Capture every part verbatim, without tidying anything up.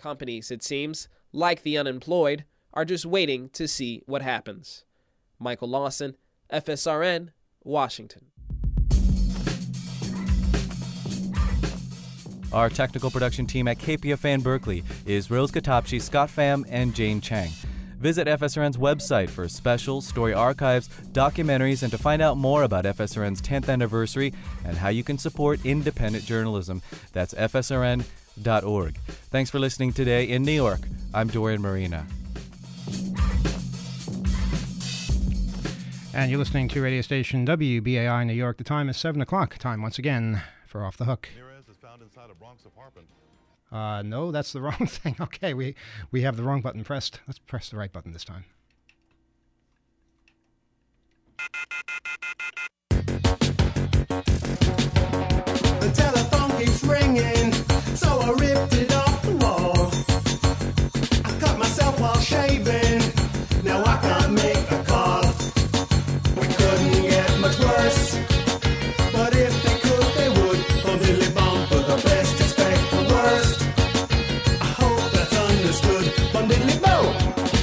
Companies, it seems, like the unemployed, are just waiting to see what happens. Michael Lawson, F S R N, Washington. Our technical production team at K P F A in Berkeley is Rose Katapchi, Scott Pham, and Jane Chang. Visit F S R N's website for specials, story archives, documentaries, and to find out more about F S R N's tenth anniversary and how you can support independent journalism. That's F S R N dot org. Thanks for listening today in New York. I'm Dorian Marina. And you're listening to radio station W B A I New York. The time is seven o'clock. Time once again for Off the Hook. Ramirez is found inside a Bronx apartment. Uh, no, that's the wrong thing. Okay, we, we have the wrong button pressed. Let's press the right button this time. The telephone keeps ringing, so I ripped it off the wall. I cut myself while shaving, now I can't make a call. We couldn't get much worse, but if they could, they would. Bum diddly bum, for the best expect the worst. I hope that's understood. Bum diddly bum.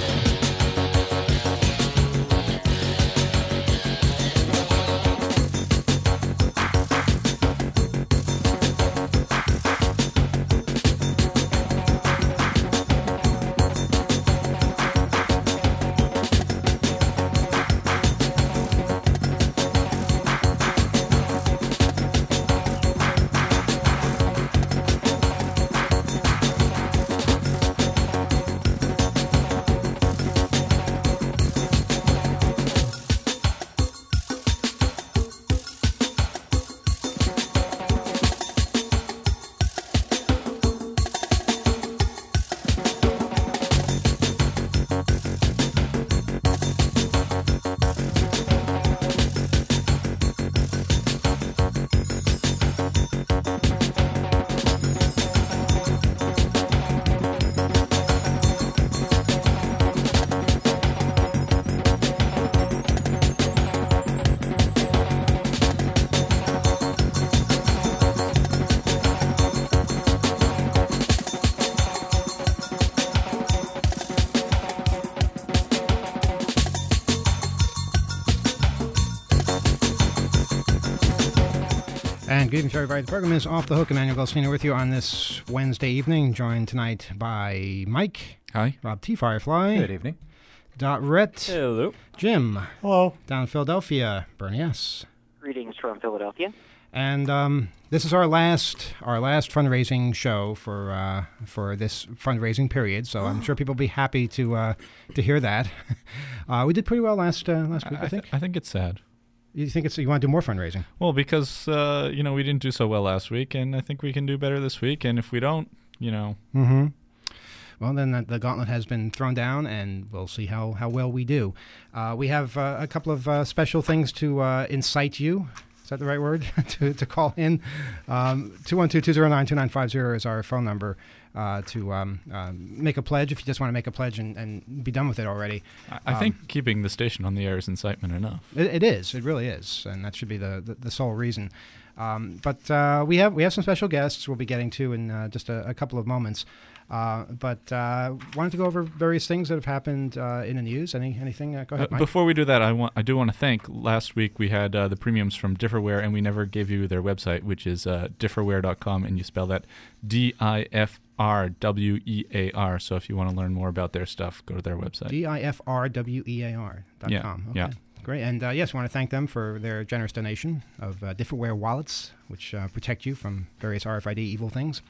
And good evening to everybody. The program is Off the Hook. Emmanuel Gulcino with you on this Wednesday evening, joined tonight by Mike. Hi. Rob T. Firefly. Good evening. Dot Rhett. Hello. Jim. Hello. Down in Philadelphia, Bernie S. Greetings from Philadelphia. And um, this is our last our last fundraising show for uh, for this fundraising period. So I'm sure people will be happy to uh, to hear that. uh, we did pretty well last uh, last week, I, I think. Th- I think it's sad. You think it's you want to do more fundraising? Well, because uh, you know we didn't do so well last week, and I think we can do better this week. And if we don't, you know. Mm-hmm. Well, then the, the gauntlet has been thrown down, and we'll see how, how well we do. Uh, we have uh, a couple of uh, special things to uh, incite you. Is that the right word? to, to call in. Um, two one two, two zero nine, two nine five zero is our phone number uh, to um, uh, make a pledge if you just want to make a pledge and, and be done with it already. I, I um, think keeping the station on the air is incitement enough. It, it is. It really is. And that should be the, the, the sole reason. Um, but uh, we have we have some special guests we'll be getting to in uh, just a, a couple of moments. Uh, but uh, wanted to go over various things that have happened uh, in the news. Any anything? Uh, go ahead, uh, Mike. Before we do that, I want I do want to thank. Last week we had uh, the premiums from Differware, and we never gave you their website, which is uh, differware dot com, and you spell that D I F R W E A R. So if you want to learn more about their stuff, go to their website. D I F R W E A R dot com. Yeah. Okay. Yeah. Great. And uh, yes, I want to thank them for their generous donation of uh, Differware wallets, which uh, protect you from various R F I D evil things.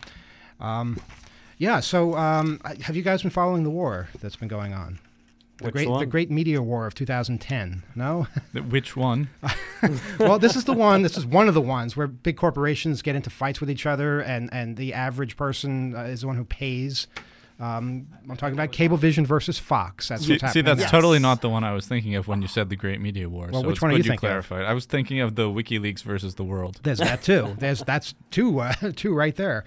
Um, yeah, so um, have you guys been following the war that's been going on? The Which great, one? the Great Media War of two thousand ten. No? Which one? Well, this is the one. This is one of the ones where big corporations get into fights with each other, and, and the average person uh, is the one who pays. Um, I'm talking about Cablevision versus Fox. That's see, what's see, happening. that's Yes. totally not the one I was thinking of when you said the Great Media War. Well, so which it's one are good you thinking of? clarified. I was thinking of the WikiLeaks versus the world. There's that too. There's that's two, uh, two right there.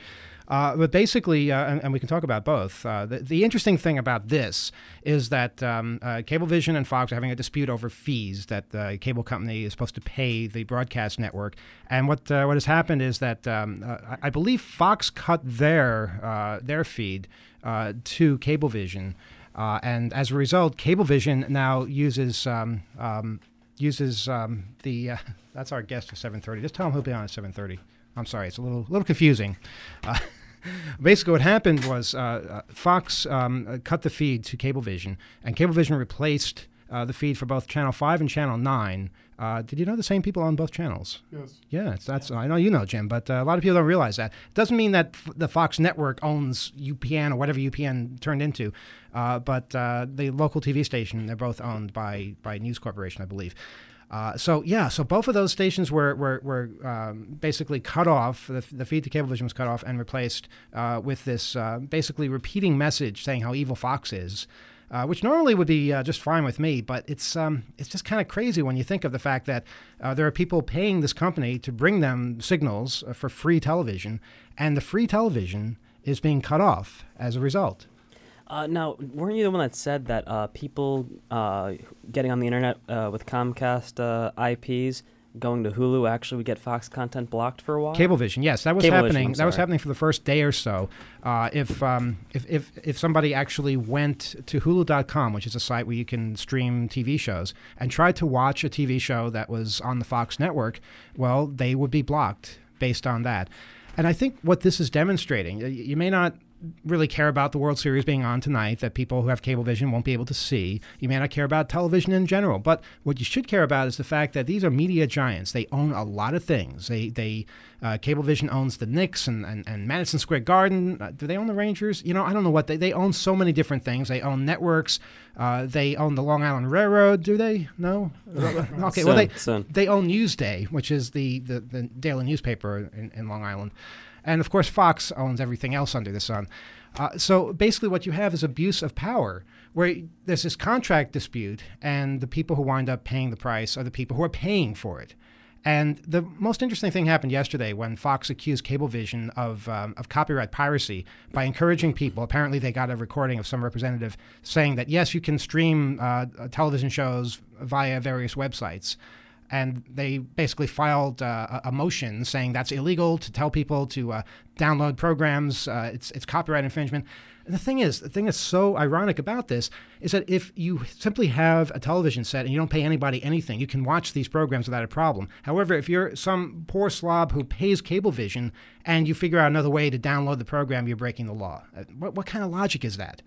Uh, but basically, uh, and, and we can talk about both. Uh, the, the interesting thing about this is that um, uh, Cablevision and Fox are having a dispute over fees that the cable company is supposed to pay the broadcast network. And what uh, what has happened is that um, uh, I believe Fox cut their uh, their feed uh, to Cablevision, uh, and as a result, Cablevision now uses um, um, uses um, the. Uh, that's our guest at seven thirty. Just tell him he'll be on at seven thirty. I'm sorry, it's a little little confusing. Uh, Basically, what happened was uh, uh, Fox um, uh, cut the feed to Cablevision, and Cablevision replaced uh, the feed for both Channel five and Channel nine. Uh, did you know the same people on both channels? Yes. Yeah, it's, that's I know you know, Jim, but uh, a lot of people don't realize that. It doesn't mean that f- the Fox network owns U P N or whatever U P N turned into, uh, but uh, the local T V station, they're both owned by, by News Corporation, I believe. Uh, so yeah, so both of those stations were were, were um, basically cut off. The, the feed to Cablevision was cut off and replaced uh, with this uh, basically repeating message saying how evil Fox is, uh, which normally would be uh, just fine with me. But it's um, it's just kind of crazy when you think of the fact that uh, there are people paying this company to bring them signals uh, for free television, and the free television is being cut off as a result. Uh, now, weren't you the one that said that uh, people uh, getting on the internet uh, with Comcast uh, I Ps going to Hulu actually would get Fox content blocked for a while? Cablevision, yes, that was Cablevision, happening. I'm That was sorry. happening for the first day or so. Uh, if, um, if if if somebody actually went to Hulu dot com, which is a site where you can stream T V shows, and tried to watch a T V show that was on the Fox network, well, they would be blocked based on that. And I think what this is demonstrating, y- you may not really care about the World Series being on tonight that people who have Cablevision won't be able to see. You may not care about television in general, but what you should care about is the fact that these are media giants. They own a lot of things. They, they, uh, Cablevision owns the Knicks and, and, and Madison Square Garden. Uh, do they own the Rangers? You know, I don't know what they, they own so many different things. They own networks. Uh, they own the Long Island Railroad. Do they? No? Okay. Well, they, Soon. they own Newsday, which is the, the, the daily newspaper in, in Long Island. And, of course, Fox owns everything else under the sun. Uh, so basically what you have is abuse of power, where there's this contract dispute, and the people who wind up paying the price are the people who are paying for it. And the most interesting thing happened yesterday when Fox accused Cablevision of, um, of copyright piracy by encouraging people. Apparently they got a recording of some representative saying that, yes, you can stream uh, television shows via various websites. And they basically filed uh, a motion saying that's illegal to tell people to uh, download programs. Uh, it's it's copyright infringement. And the thing is, the thing that's so ironic about this is that if you simply have a television set and you don't pay anybody anything, you can watch these programs without a problem. However, if you're some poor slob who pays Cablevision and you figure out another way to download the program, you're breaking the law. Uh, what what kind of logic is that?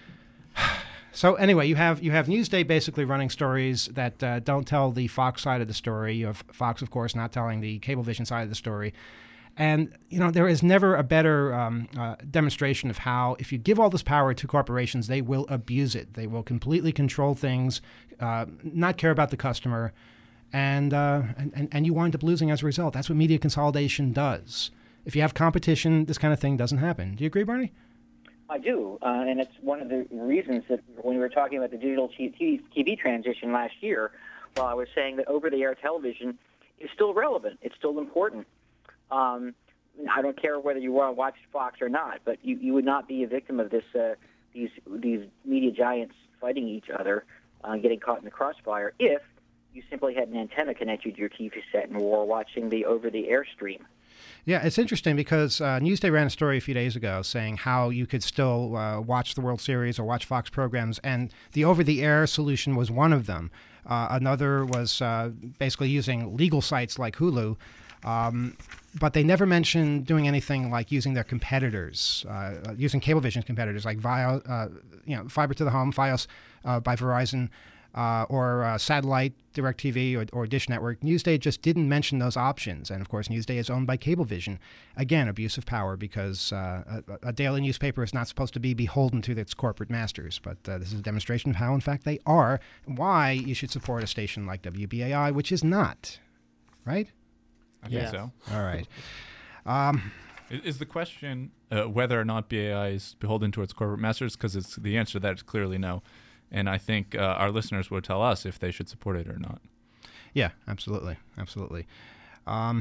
So anyway, you have you have Newsday basically running stories that uh, don't tell the Fox side of the story. You have Fox, of course, not telling the Cablevision side of the story. And, you know, there is never a better um, uh, demonstration of how, if you give all this power to corporations, they will abuse it. They will completely control things, uh, not care about the customer, and, uh, and, and, and you wind up losing as a result. That's what media consolidation does. If you have competition, this kind of thing doesn't happen. Do you agree, Barney? I do, uh, and it's one of the reasons that when we were talking about the digital T V transition last year, well, I was saying that over-the-air television is still relevant. It's still important. Um, I don't care whether you want to watch Fox or not, but you, you would not be a victim of this uh, these these media giants fighting each other, uh, getting caught in the crossfire, if you simply had an antenna connected to your T V set and were watching the over-the-air stream. Yeah, it's interesting because uh, Newsday ran a story a few days ago saying how you could still uh, watch the World Series or watch Fox programs, and the over-the-air solution was one of them. Uh, another was uh, basically using legal sites like Hulu, um, but they never mentioned doing anything like using their competitors, uh, using Cablevision's competitors like Vio, uh, you know, Fiber to the Home, Fios uh, by Verizon, Uh, or uh, satellite, DirecTV, or, or Dish Network. Newsday just didn't mention those options. And, of course, Newsday is owned by Cablevision. Again, abuse of power because uh, a, a daily newspaper is not supposed to be beholden to its corporate masters. But uh, this is a demonstration of how, in fact, they are, and why you should support a station like W B A I, which is not. Right? I think Yeah. so. All right. Um, I- Is the question uh, whether or not B A I is beholden to its corporate masters? Because it's the answer to that is clearly no. And I think uh, our listeners will tell us if they should support it or not. Yeah, absolutely, absolutely. Um,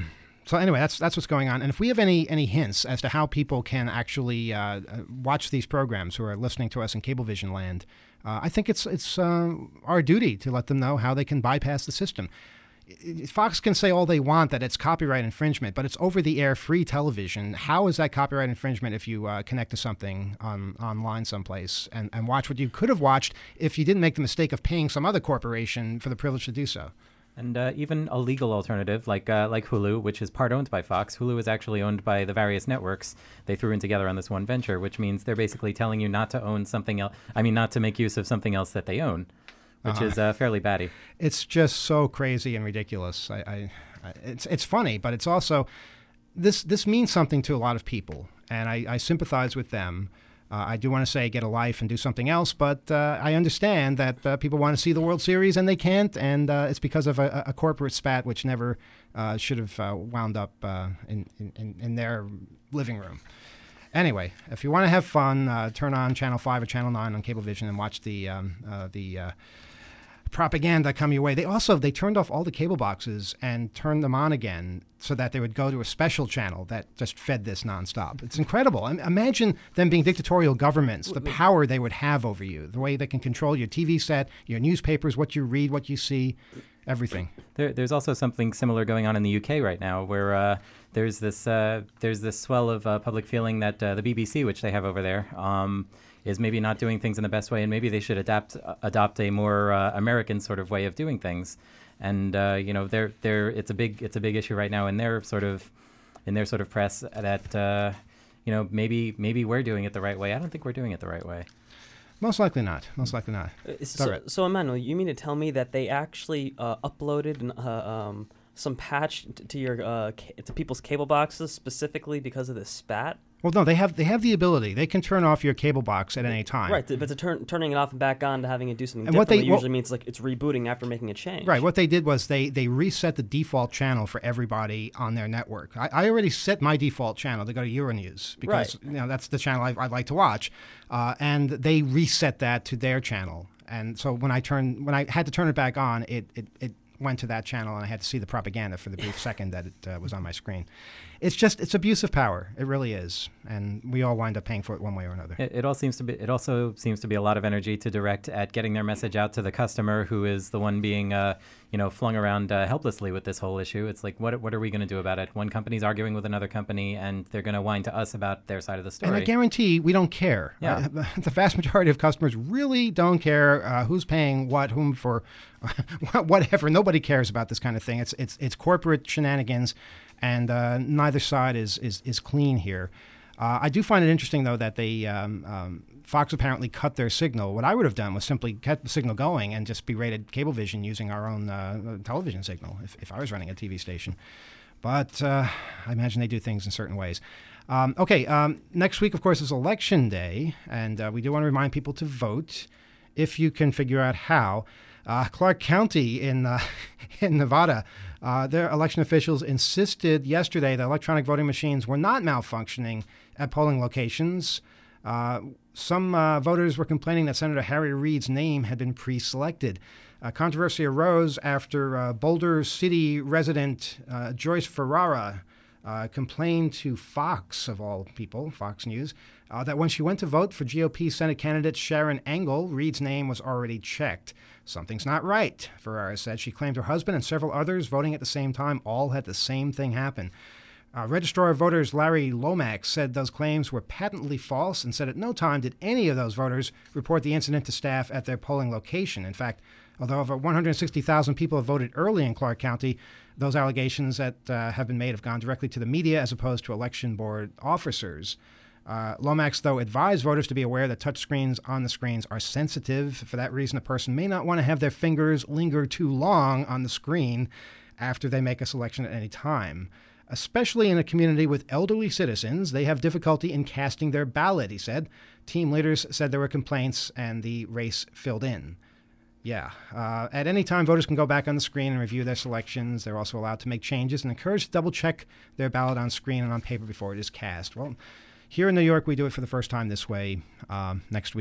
so anyway, that's that's what's going on. And if we have any any hints as to how people can actually uh, watch these programs who are listening to us in Cablevision land, uh, I think it's it's uh, our duty to let them know how they can bypass the system. Fox can say all they want that it's copyright infringement, but it's over-the-air free television. How is that copyright infringement if you uh, connect to something on online someplace and, and watch what you could have watched if you didn't make the mistake of paying some other corporation for the privilege to do so? And uh, even a legal alternative like uh, like Hulu, which is part owned by Fox. Hulu is actually owned by the various networks they threw in together on this one venture, which means they're basically telling you not to own something else. I mean, not to make use of something else that they own, which uh-huh. is uh, fairly batty. It's just so crazy and ridiculous. I, I, I, it's it's funny, but it's also this this means something to a lot of people, and I, I sympathize with them. Uh, I do want to say get a life and do something else, but uh, I understand that uh, people want to see the World Series and they can't, and uh, it's because of a, a corporate spat which never uh, should have uh, wound up uh, in, in, in their living room. Anyway, if you want to have fun, uh, turn on Channel five or Channel nine on Cablevision and watch the um, uh, the uh, propaganda come your way. They also they turned off all the cable boxes and turned them on again so that they would go to a special channel that just fed this nonstop. It's incredible. I mean, imagine them being dictatorial governments, the power they would have over you, the way they can control your T V set, your newspapers, what you read, what you see, everything. There, there's also something similar going on in the U K right now, where uh, there's this uh, there's this swell of uh, public feeling that uh, the B B C, which they have over there, um, is maybe not doing things in the best way, and maybe they should adapt uh, adopt a more uh, American sort of way of doing things. And uh, you know, they're they're it's a big it's a big issue right now in their sort of in their sort of press that uh, you know maybe maybe we're doing it the right way. I don't think we're doing it the right way. Most likely not. Most likely not. Uh, so, right. so, Emmanuel, you mean to tell me that they actually uh, uploaded uh, um, some patch t- to your uh, ca- to people's cable boxes specifically because of this spat? Well, no, they have they have the ability. They can turn off your cable box at any time. Right, but to turn, turning it off and back on to having it do something and different what they, usually well, means like it's rebooting after making a change. Right. What they did was they, they reset the default channel for everybody on their network. I, I already set my default channel to go to Euronews because right. you know that's the channel I, I like to watch, uh, and they reset that to their channel. And so when I turned when I had to turn it back on, it it, it went to that channel, and I had to see the propaganda for the brief second that it uh, was on my screen. It's just it's abuse of power. It really is, and we all wind up paying for it one way or another. It, it all seems to be. It also seems to be a lot of energy to direct at getting their message out to the customer, who is the one being, uh, you know, flung around uh, helplessly with this whole issue. It's like, what what are we going to do about it? One company's arguing with another company, and they're going to whine to us about their side of the story. And I guarantee we don't care. Yeah. Uh, the vast majority of customers really don't care uh, who's paying what, whom for, whatever. Nobody cares about this kind of thing. It's it's it's corporate shenanigans. And uh, neither side is is, is clean here. Uh, I do find it interesting, though, that they um, um, Fox apparently cut their signal. What I would have done was simply kept the signal going and just be rated Cablevision using our own uh, television signal if, if I was running a T V station. But uh, I imagine they do things in certain ways. Um, okay, um, next week, of course, is Election Day, and uh, we do want to remind people to vote if you can figure out how. Uh, Clark County in uh, in Nevada, uh, their election officials insisted yesterday that electronic voting machines were not malfunctioning at polling locations. Uh, some uh, voters were complaining that Senator Harry Reid's name had been pre-selected. Uh, controversy arose after uh, Boulder City resident uh, Joyce Ferrara uh, complained to Fox, of all people, Fox News, uh, that when she went to vote for G O P Senate candidate Sharon Engel, Reid's name was already checked. Something's not right, Ferrara said. She claimed her husband and several others voting at the same time all had the same thing happen. Uh, Registrar of Voters Larry Lomax said those claims were patently false and said at no time did any of those voters report the incident to staff at their polling location. In fact, although over one hundred sixty thousand people have voted early in Clark County, those allegations that uh, have been made have gone directly to the media as opposed to election board officers. Uh, Lomax, though, advised voters to be aware that touchscreens on the screens are sensitive. For that reason, a person may not want to have their fingers linger too long on the screen after they make a selection at any time. Especially in a community with elderly citizens, they have difficulty in casting their ballot, he said. Team leaders said there were complaints and the race filled in. Yeah. Uh, at any time, voters can go back on the screen and review their selections. They're also allowed to make changes and encouraged to double-check their ballot on screen and on paper before it is cast. Well, here in New York, we do it for the first time this way um, next week.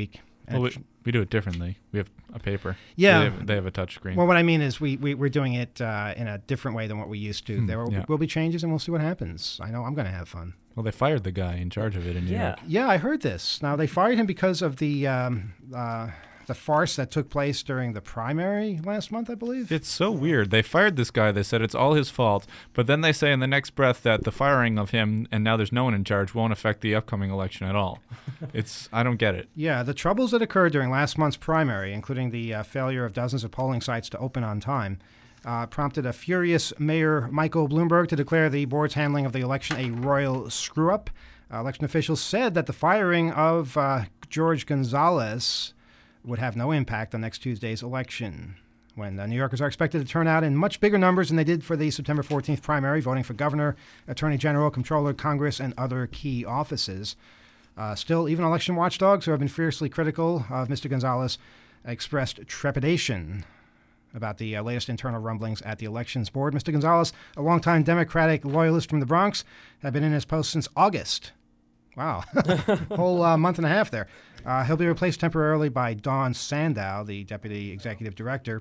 Well, we, we do it differently. We have a paper. Yeah. They have, they have a touch screen. Well, what I mean is we, we, we're doing it uh, in a different way than what we used to. Hmm, there will, yeah. will be changes, and we'll see what happens. I know I'm going to have fun. Well, they fired the guy in charge of it in New Yeah. York. Yeah, I heard this. Now, they fired him because of the um, uh, the farce that took place during the primary last month, I believe. It's so weird. They fired this guy. They said it's all his fault. But then they say in the next breath that the firing of him and now there's no one in charge won't affect the upcoming election at all. It's I don't get it. Yeah, the troubles that occurred during last month's primary, including the uh, failure of dozens of polling sites to open on time, uh, prompted a furious Mayor Michael Bloomberg to declare the board's handling of the election a royal screw-up. Uh, election officials said that the firing of uh, George Gonzalez would have no impact on next Tuesday's election, when uh, New Yorkers are expected to turn out in much bigger numbers than they did for the September fourteenth primary, voting for governor, attorney general, comptroller, Congress, and other key offices. Uh, still, even election watchdogs who have been fiercely critical of Mister Gonzalez expressed trepidation about the uh, latest internal rumblings at the Elections Board. Mister Gonzalez, a longtime Democratic loyalist from the Bronx, had been in his post since August. Wow, whole uh, month and a half there. Uh, he'll be replaced temporarily by Dawn Sandow, the deputy executive director.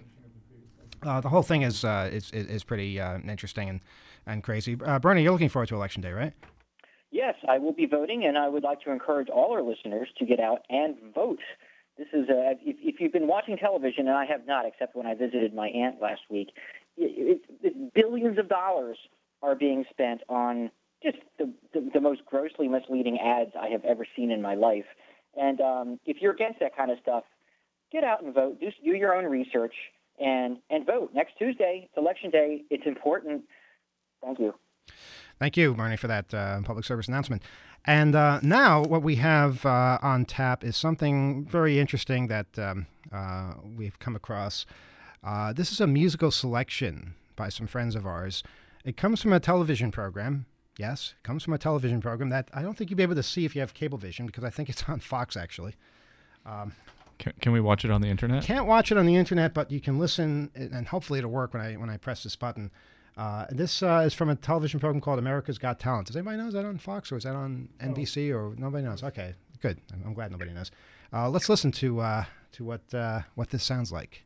Uh, the whole thing is uh, is, is pretty uh, interesting and, and crazy. Uh, Bernie, you're looking forward to Election Day, right? Yes, I will be voting, and I would like to encourage all our listeners to get out and vote. This is uh, if, if you've been watching television, and I have not, except when I visited my aunt last week, it, it, it, billions of dollars are being spent on just the, the, the most grossly misleading ads I have ever seen in my life. And um, if you're against that kind of stuff, get out and vote. Do, do your own research and, and vote. Next Tuesday, it's Election Day. It's important. Thank you. Thank you, Bernie, for that uh, public service announcement. And uh, now what we have uh, on tap is something very interesting that um, uh, we've come across. Uh, this is a musical selection by some friends of ours. It comes from a television program. Yes, it comes from a television program that I don't think you'll be able to see if you have Cablevision, because I think it's on Fox, actually. Um, Can, can we watch it on the internet? Can't watch it on the internet, but you can listen, and hopefully it'll work when I when I press this button. Uh, this uh, is from a television program called America's Got Talent. Does anybody know? Is that on Fox or is that on N B C or nobody knows? Okay, good. I'm, I'm glad nobody knows. Uh, let's listen to uh, to what uh, what this sounds like.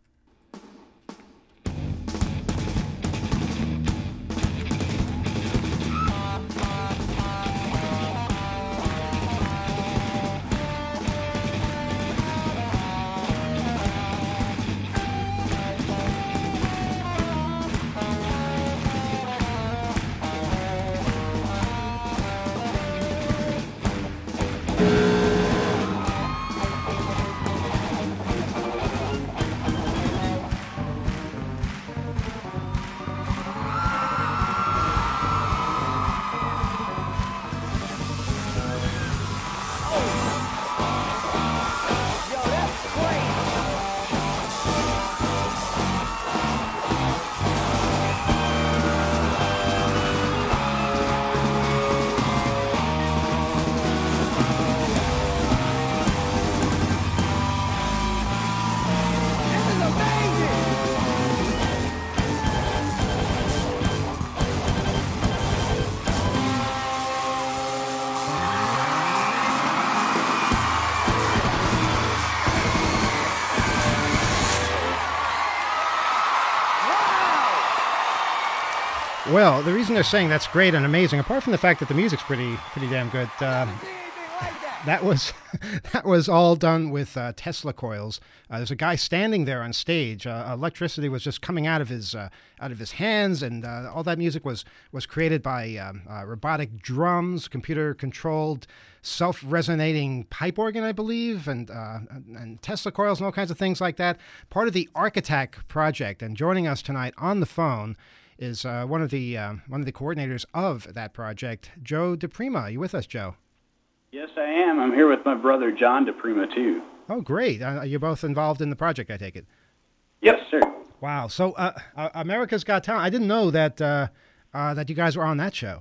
Well, the reason they're saying that's great and amazing, apart from the fact that the music's pretty pretty damn good, um, that was that was all done with uh, Tesla coils. Uh, there's a guy standing there on stage. Uh, electricity was just coming out of his uh, out of his hands, and uh, all that music was was created by um, uh, robotic drums, computer-controlled, self-resonating pipe organ, I believe, and uh, and Tesla coils and all kinds of things like that. Part of the Architect project. And joining us tonight on the phone is uh, one of the uh, one of the coordinators of that project, Joe DePrima. Are you with us, Joe? Yes, I am. I'm here with my brother, John DePrima, too. Oh, great. Uh, you're both involved in the project, I take it? Yes, sir. Wow. So uh, uh, America's Got Talent. I didn't know that uh, uh, that you guys were on that show.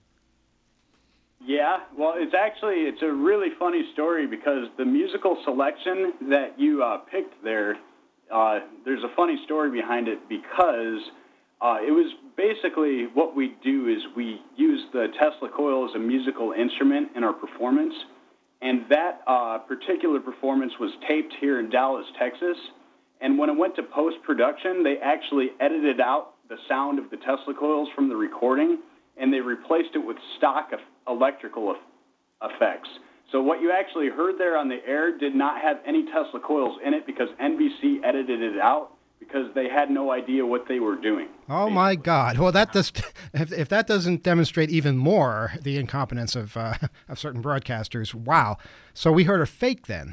Yeah, well, it's actually, it's a really funny story because the musical selection that you uh, picked there, uh, there's a funny story behind it because uh, it was basically what we do is we use the Tesla coil as a musical instrument in our performance. And that uh, particular performance was taped here in Dallas, Texas. And when it went to post-production, they actually edited out the sound of the Tesla coils from the recording, and they replaced it with stock of electrical e- effects. So what you actually heard there on the air did not have any Tesla coils in it because N B C edited it out because they had no idea what they were doing. Oh, my God. Well, that does, if, if that doesn't demonstrate even more the incompetence of uh, of certain broadcasters, wow. So we heard a fake then.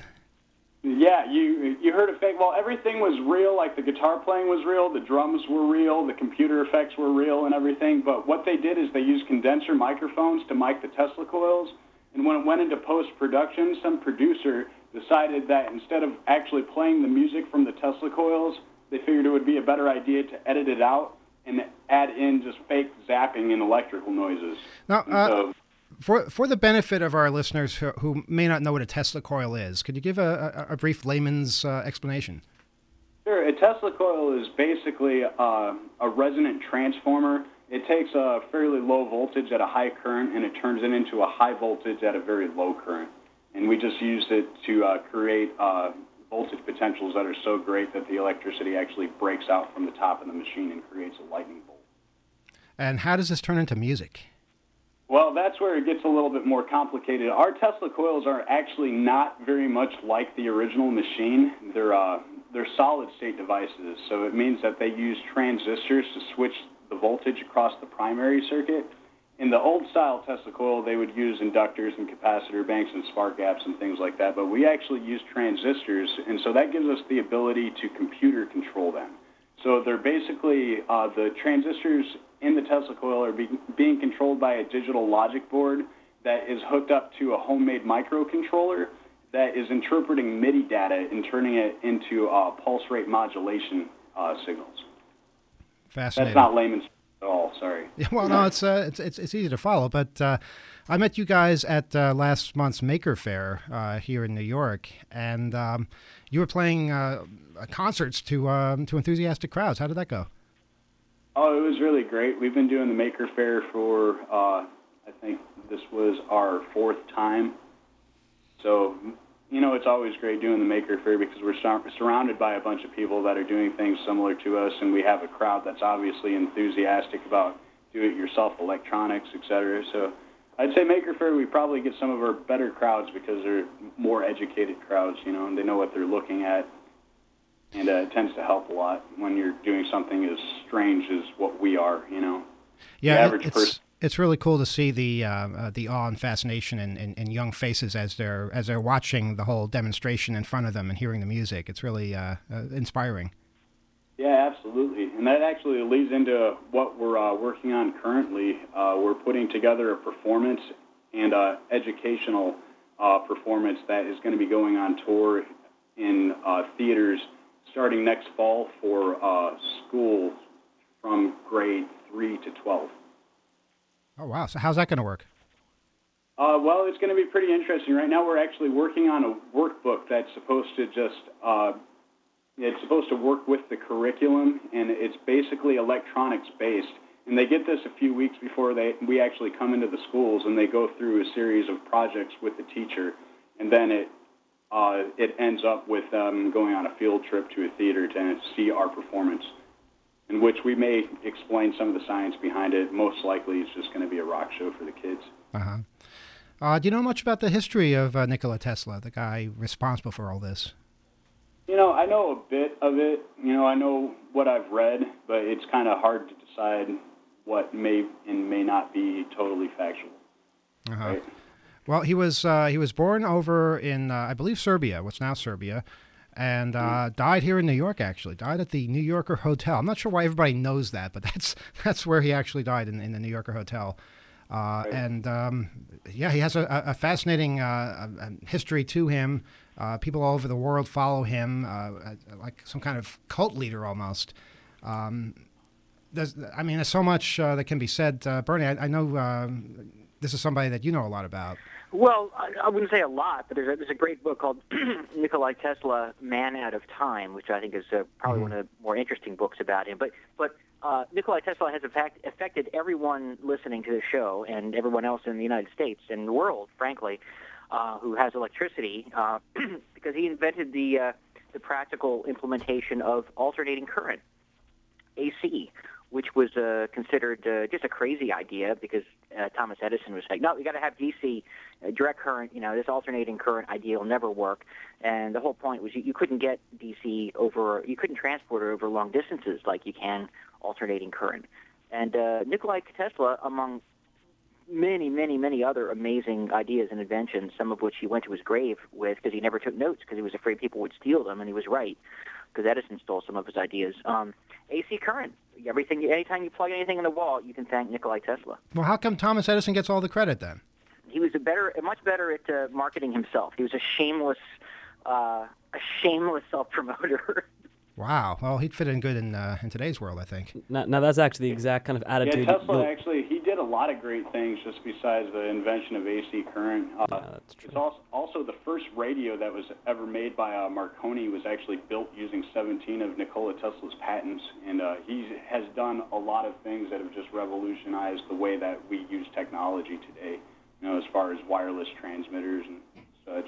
Yeah, you you heard a fake. Well, everything was real, like the guitar playing was real, the drums were real, the computer effects were real and everything. But what they did is they used condenser microphones to mic the Tesla coils. And when it went into post-production, some producer decided that instead of actually playing the music from the Tesla coils, they figured it would be a better idea to edit it out and add in just fake zapping and electrical noises. Now, uh, so, for for the benefit of our listeners who, who may not know what a Tesla coil is, could you give a, a, a brief layman's uh, explanation? Sure. A Tesla coil is basically uh, a resonant transformer. It takes a fairly low voltage at a high current, and it turns it into a high voltage at a very low current. And we just used it to uh, create uh, voltage potentials that are so great that the electricity actually breaks out from the top of the machine and creates a lightning bolt. And how does this turn into music? Well, that's where it gets a little bit more complicated. Our Tesla coils are actually not very much like the original machine. They're, uh, they're solid-state devices, so it means that they use transistors to switch the voltage across the primary circuit. In the old-style Tesla coil, they would use inductors and capacitor banks and spark gaps and things like that, but we actually use transistors, and so that gives us the ability to computer control them. So they're basically, uh, the transistors in the Tesla coil are be- being controlled by a digital logic board that is hooked up to a homemade microcontroller that is interpreting MIDI data and turning it into uh, pulse rate modulation uh, signals. Fascinating. That's not layman's at all, sorry. Yeah, well, no, it's, uh, it's it's it's easy to follow, but uh, I met you guys at uh, last month's Maker Faire uh, here in New York, and um, you were playing uh, concerts to um, to enthusiastic crowds. How did that go? Oh, it was really great. We've been doing the Maker Faire for, uh, I think this was our fourth time. So, you know, it's always great doing the Maker Faire because we're sur- surrounded by a bunch of people that are doing things similar to us, and we have a crowd that's obviously enthusiastic about do-it-yourself electronics, et cetera. So I'd say Maker Faire, we probably get some of our better crowds because they're more educated crowds, you know, and they know what they're looking at. And uh, it tends to help a lot when you're doing something as strange as what we are, you know. Yeah, the average it's, person. It's really cool to see the uh, uh, the awe and fascination in, in, in young faces as they're as they're watching the whole demonstration in front of them and hearing the music. It's really uh, uh, inspiring. Yeah, absolutely. And that actually leads into what we're uh, working on currently. Uh, we're putting together a performance and uh, educational uh, performance that is going to be going on tour in uh, theaters starting next fall for uh, school from grade three to twelve. Oh, wow. So how's that going to work? Uh, well, it's going to be pretty interesting. Right now we're actually working on a workbook that's supposed to just, uh, it's supposed to work with the curriculum, and it's basically electronics-based. And they get this a few weeks before they we actually come into the schools, and they go through a series of projects with the teacher, and then it uh, it ends up with them going on a field trip to a theater to see our performance, in which we may explain some of the science behind it. Most likely it's just going to be a rock show for the kids. Uh-huh. Uh, do you know much about the history of uh, Nikola Tesla, the guy responsible for all this? You know, I know a bit of it. You know, I know what I've read, but it's kind of hard to decide what may and may not be totally factual. Uh-huh. Right? Well, he was uh, he was born over in, uh, I believe, Serbia, what's now Serbia, and uh, mm-hmm. died here in New York, actually. Died at the New Yorker Hotel. I'm not sure why everybody knows that, but that's that's where he actually died, in, in the New Yorker Hotel. Uh, right. And, um, yeah, he has a, a fascinating uh, history to him. Uh, people all over the world follow him, uh, like some kind of cult leader almost. Um, there's, I mean, there's so much uh, that can be said. Uh, Bernie, I, I know um, this is somebody that you know a lot about. Well, I, I wouldn't say a lot, but there's a, there's a great book called Nikola Tesla, Man Out of Time, which I think is uh, probably mm-hmm. one of the more interesting books about him. But but uh, Nikola Tesla has in fact affected everyone listening to the show and everyone else in the United States and the world, frankly. uh, who has electricity, uh, because he invented the uh, the practical implementation of alternating current, A C, which was uh, considered uh, just a crazy idea because uh, Thomas Edison was saying, no, you got to have D C, uh, direct current. You know, this alternating current idea will never work. And the whole point was you, you couldn't get D C over, you couldn't transport it over long distances like you can alternating current. And uh, Nikola Tesla, among many, many, many other amazing ideas and inventions, some of which he went to his grave with because he never took notes because he was afraid people would steal them, and he was right because Edison stole some of his ideas. Um, A C current. Everything. Anytime you plug anything in the wall, you can thank Nikola Tesla. Well, how come Thomas Edison gets all the credit then? He was a better, much better at uh, marketing himself. He was a shameless, uh, a shameless self-promoter. Wow. Well, he'd fit in good in uh, in today's world, I think. Now, now that's actually the exact kind of attitude. Yeah, Tesla you'll- actually, he did a lot of great things just besides the invention of A C current. Uh, Yeah, that's true. It's also, also the first radio that was ever made by uh, Marconi was actually built using seventeen of Nikola Tesla's patents, and uh, he has done a lot of things that have just revolutionized the way that we use technology today, you know, as far as wireless transmitters and such.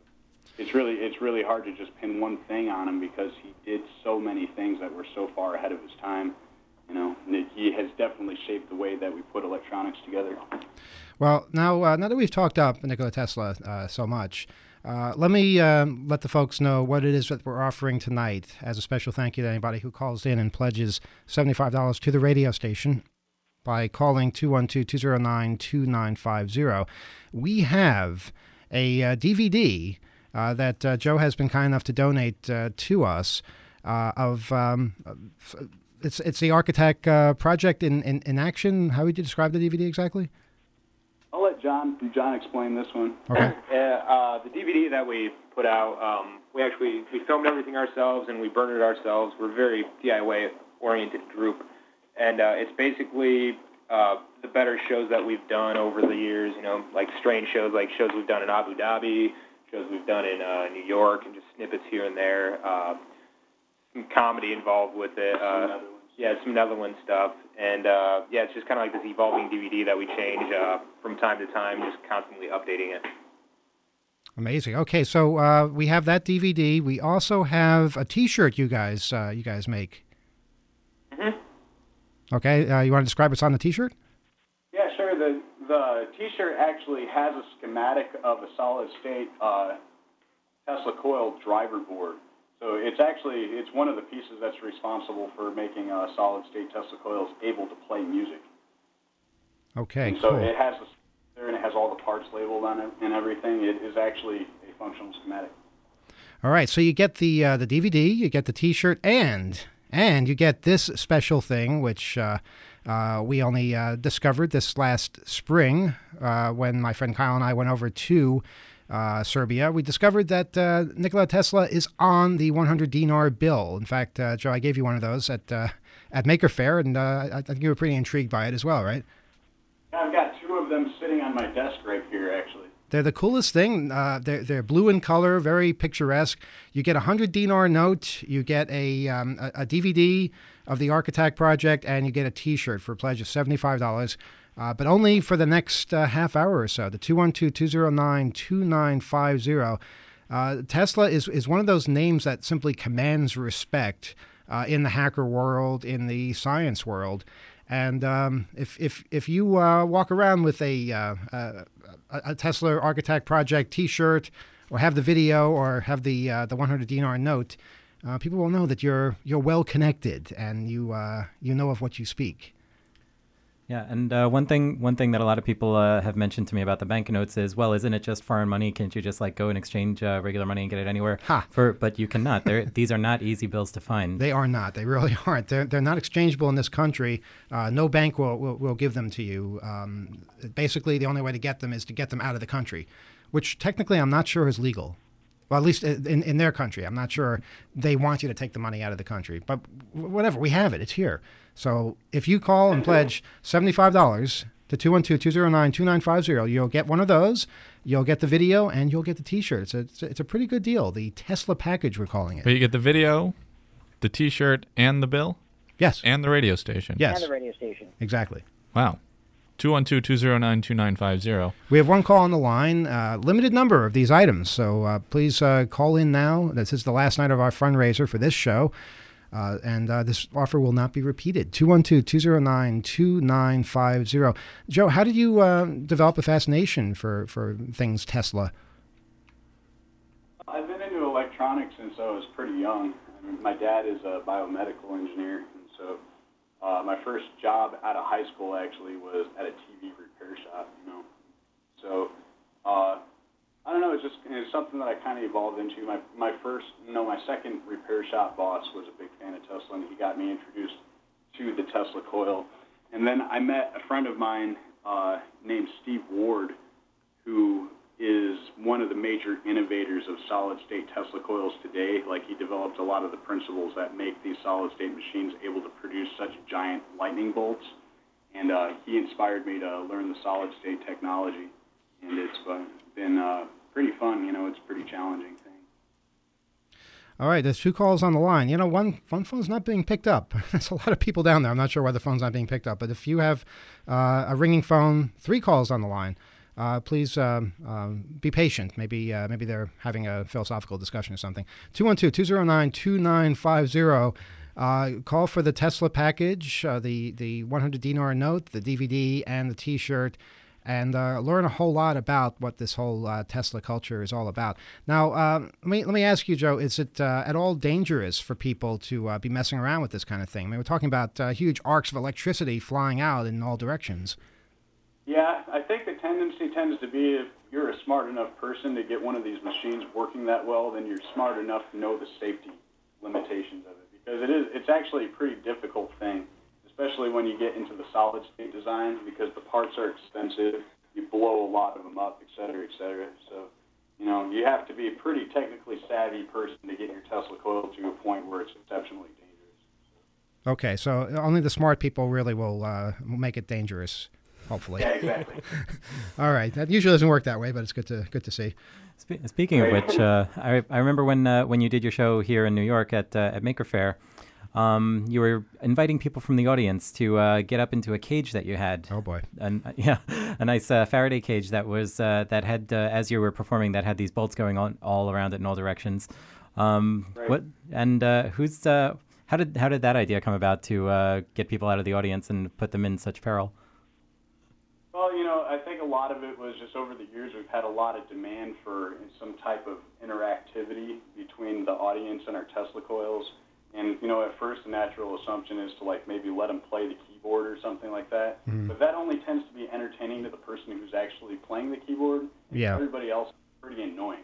It's really it's really hard to just pin one thing on him because he did so many things that were so far ahead of his time. You know, and he has definitely shaped the way that we put electronics together. Well, now uh, now that we've talked up Nikola Tesla uh, so much, uh, let me um, let the folks know what it is that we're offering tonight as a special thank you to anybody who calls in and pledges seventy-five dollars to the radio station by calling two one two, two zero nine, two nine five zero. We have a uh, D V D Uh, that uh, Joe has been kind enough to donate uh, to us uh, of um, it's it's the Architect uh, project in, in, in action. How would you describe the D V D exactly? I'll let John John explain this one. Okay. Yeah, uh, the D V D that we put out, um, we actually we filmed everything ourselves and we burned it ourselves. We're a very D I Y oriented group, and uh, it's basically uh, the better shows that we've done over the years. You know, like strange shows, like shows we've done in Abu Dhabi. Shows we've done in uh, New York, and just snippets here and there. Uh, some comedy involved with it. Uh, yeah, some Netherlands stuff. And, uh, yeah, it's just kind of like this evolving D V D that we change uh, from time to time, just constantly updating it. Amazing. Okay, so uh, we have that D V D. We also have a T-shirt you guys uh, you guys make. Mm-hmm. Okay, uh, you want to describe what's on the T-shirt? Yeah, sure. The the T-shirt actually has a schematic of a solid-state uh, Tesla coil driver board. So it's actually it's one of the pieces that's responsible for making uh, solid-state Tesla coils able to play music. Okay, and so cool. it has a, there and it has all the parts labeled on it and everything. It is actually a functional schematic. All right, so you get the uh, the D V D, you get the T-shirt, and and you get this special thing, which uh, uh, we only uh, discovered this last spring uh, when my friend Kyle and I went over to uh, Serbia. We discovered that uh, Nikola Tesla is on the one hundred dinar bill. In fact, uh, Joe, I gave you one of those at uh, at Maker Faire, and uh, I think you were pretty intrigued by it as well, right? I've got two of them sitting on my desk right here, actually. They're the coolest thing. Uh, they're, they're blue in color, very picturesque. You get a one hundred dinar note, you get a, um, a, a D V D of the Architect project, and you get a T-shirt for a pledge of seventy-five dollars, uh, but only for the next uh, half hour or so. The two one two, two zero nine, two nine five zero. Uh, Tesla is, is one of those names that simply commands respect uh, in the hacker world, in the science world. And um, if if if you uh, walk around with a, uh, a a Tesla Architect project T-shirt, or have the video, or have the uh, the one hundred dinar note, uh, people will know that you're you're well connected and you uh, you know of what you speak. Yeah, and uh, one thing one thing that a lot of people uh, have mentioned to me about the banknotes is, well, isn't it just foreign money? Can't you just like go and exchange uh, regular money and get it anywhere? Ha. For but you cannot. They're, these are not easy bills to find. They are not. They really aren't. They're they're not exchangeable in this country. Uh, no bank will, will will give them to you. Um, basically, the only way to get them is to get them out of the country, which technically I'm not sure is legal. Well, at least in in their country, I'm not sure they want you to take the money out of the country. But whatever, we have it. It's here. So if you call and pledge seventy-five dollars to two one two, two zero nine, two nine five zero, you'll get one of those, you'll get the video, and you'll get the T-shirt. It's a, it's a, it's a pretty good deal, the Tesla package, we're calling it. But you get the video, the T-shirt, and the bill? Yes. And the radio station? Yes. And the radio station. Exactly. Wow. two one two, two zero nine, two nine five zero. We have one call on the line, uh, limited number of these items, so uh, please uh, call in now. This is the last night of our fundraiser for this show, uh, and uh, this offer will not be repeated. two one two, two zero nine, two nine five zero. Joe, how did you uh, develop a fascination for, for things Tesla? I've been into electronics since I was pretty young. I mean, my dad is a biomedical engineer, and so uh, my first job out of high school actually was at a T V repair shop, you know. So, uh, I don't know, it's just it's something that I kind of evolved into. My my first, no, my second repair shop boss was a big fan of Tesla, and he got me introduced to the Tesla coil. And then I met a friend of mine uh, named Steve Ward, who is one of the major innovators of solid-state Tesla coils today. Like, he developed a lot of the principles that make these solid-state machines able to produce such giant lightning bolts. And uh, he inspired me to learn the solid-state technology. And it's uh, been uh, pretty fun. You know, it's a pretty challenging thing. All right, there's two calls on the line. You know, one one phone's not being picked up. There's a lot of people down there. I'm not sure why the phone's not being picked up. But if you have uh, a ringing phone, three calls on the line, Uh, please um, um, be patient. Maybe uh, maybe they're having a philosophical discussion or something. two one two, two zero nine, two nine five zero. Uh, call for the Tesla package, uh, the, the one hundred dinar note, the D V D, and the T-shirt, and uh, learn a whole lot about what this whole uh, Tesla culture is all about. Now, um, let me let me ask you, Joe, is it uh, at all dangerous for people to uh, be messing around with this kind of thing? I mean, we're talking about uh, huge arcs of electricity flying out in all directions. Yeah, I think the tendency tends to be if you're a smart enough person to get one of these machines working that well, then you're smart enough to know the safety limitations of it. Because it is, it's actually a pretty difficult thing, especially when you get into the solid state design, because the parts are expensive, you blow a lot of them up, et cetera, et cetera. So, you know, you have to be a pretty technically savvy person to get your Tesla coil to a point where it's exceptionally dangerous. Okay, so only the smart people really will, uh, will make it dangerous. Hopefully. Yeah, exactly. All right. That usually doesn't work that way, but it's good to good to see. Spe- speaking of which, uh, I I remember when uh, when you did your show here in New York at uh, at Maker Faire, um, you were inviting people from the audience to uh, get up into a cage that you had. Oh boy. And yeah, a nice uh, Faraday cage that was uh, that had uh, as you were performing that had these bolts going on all around it in all directions. Um, right. What and uh, who's uh, how did how did that idea come about to uh, get people out of the audience and put them in such peril? Well, you know, I think a lot of it was just over the years we've had a lot of demand for some type of interactivity between the audience and our Tesla coils. And, you know, at first the natural assumption is to, like, maybe let them play the keyboard or something like that. Mm. But that only tends to be entertaining to the person who's actually playing the keyboard. Yeah. Everybody else is pretty annoying.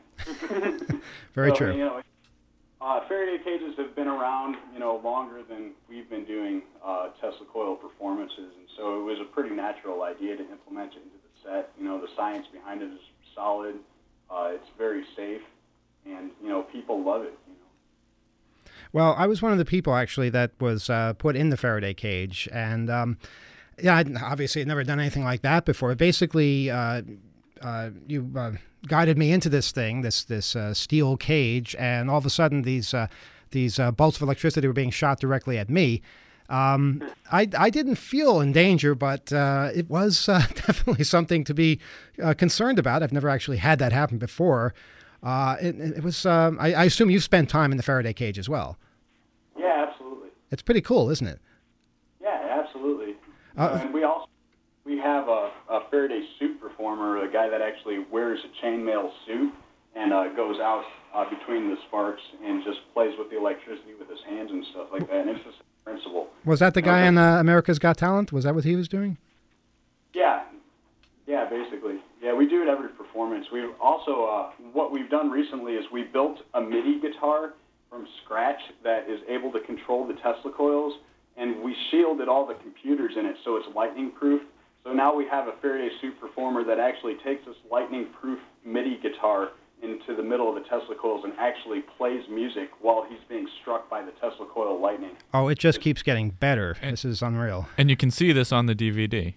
Very so, true. You know, uh, Faraday cages have been around, you know, longer than we've been doing uh, Tesla coil performances. And so it was a pretty natural idea to implement it into the set. You know, the science behind it is solid. Uh, it's very safe. And, you know, people love it, you know. Well, I was one of the people, actually, that was uh, put in the Faraday cage. And, um, yeah, I'd, obviously I'd never done anything like that before. Basically, uh, uh, you uh, guided me into this thing, this this uh, steel cage, and all of a sudden these uh, these uh, bolts of electricity were being shot directly at me. Um, I, I didn't feel in danger, but uh, it was uh, definitely something to be uh, concerned about. I've never actually had that happen before. Uh, it, it was. Um, I, I assume you've spent time in the Faraday cage as well. Yeah, absolutely. It's pretty cool, isn't it? Yeah, absolutely. Uh, uh, and we also we have a, a Faraday suit performer, a guy that actually wears a chainmail suit and uh, goes out uh, between the sparks and just plays with the electricity with his hands and stuff like that. And it's just a principle. Was that the guy in uh, America's Got Talent? Was that what he was doing? Yeah. Yeah, basically. Yeah, we do it every performance. We've also, uh, what we've done recently is we built a MIDI guitar from scratch that is able to control the Tesla coils, and we shielded all the computers in it so it's lightning proof. So now we have a Faraday suit performer that actually takes this lightning proof MIDI guitar into the middle of the Tesla coils and actually plays music while he's being struck by the Tesla coil lightning. Oh, it just keeps getting better. And, this is unreal. And you can see this on the D V D.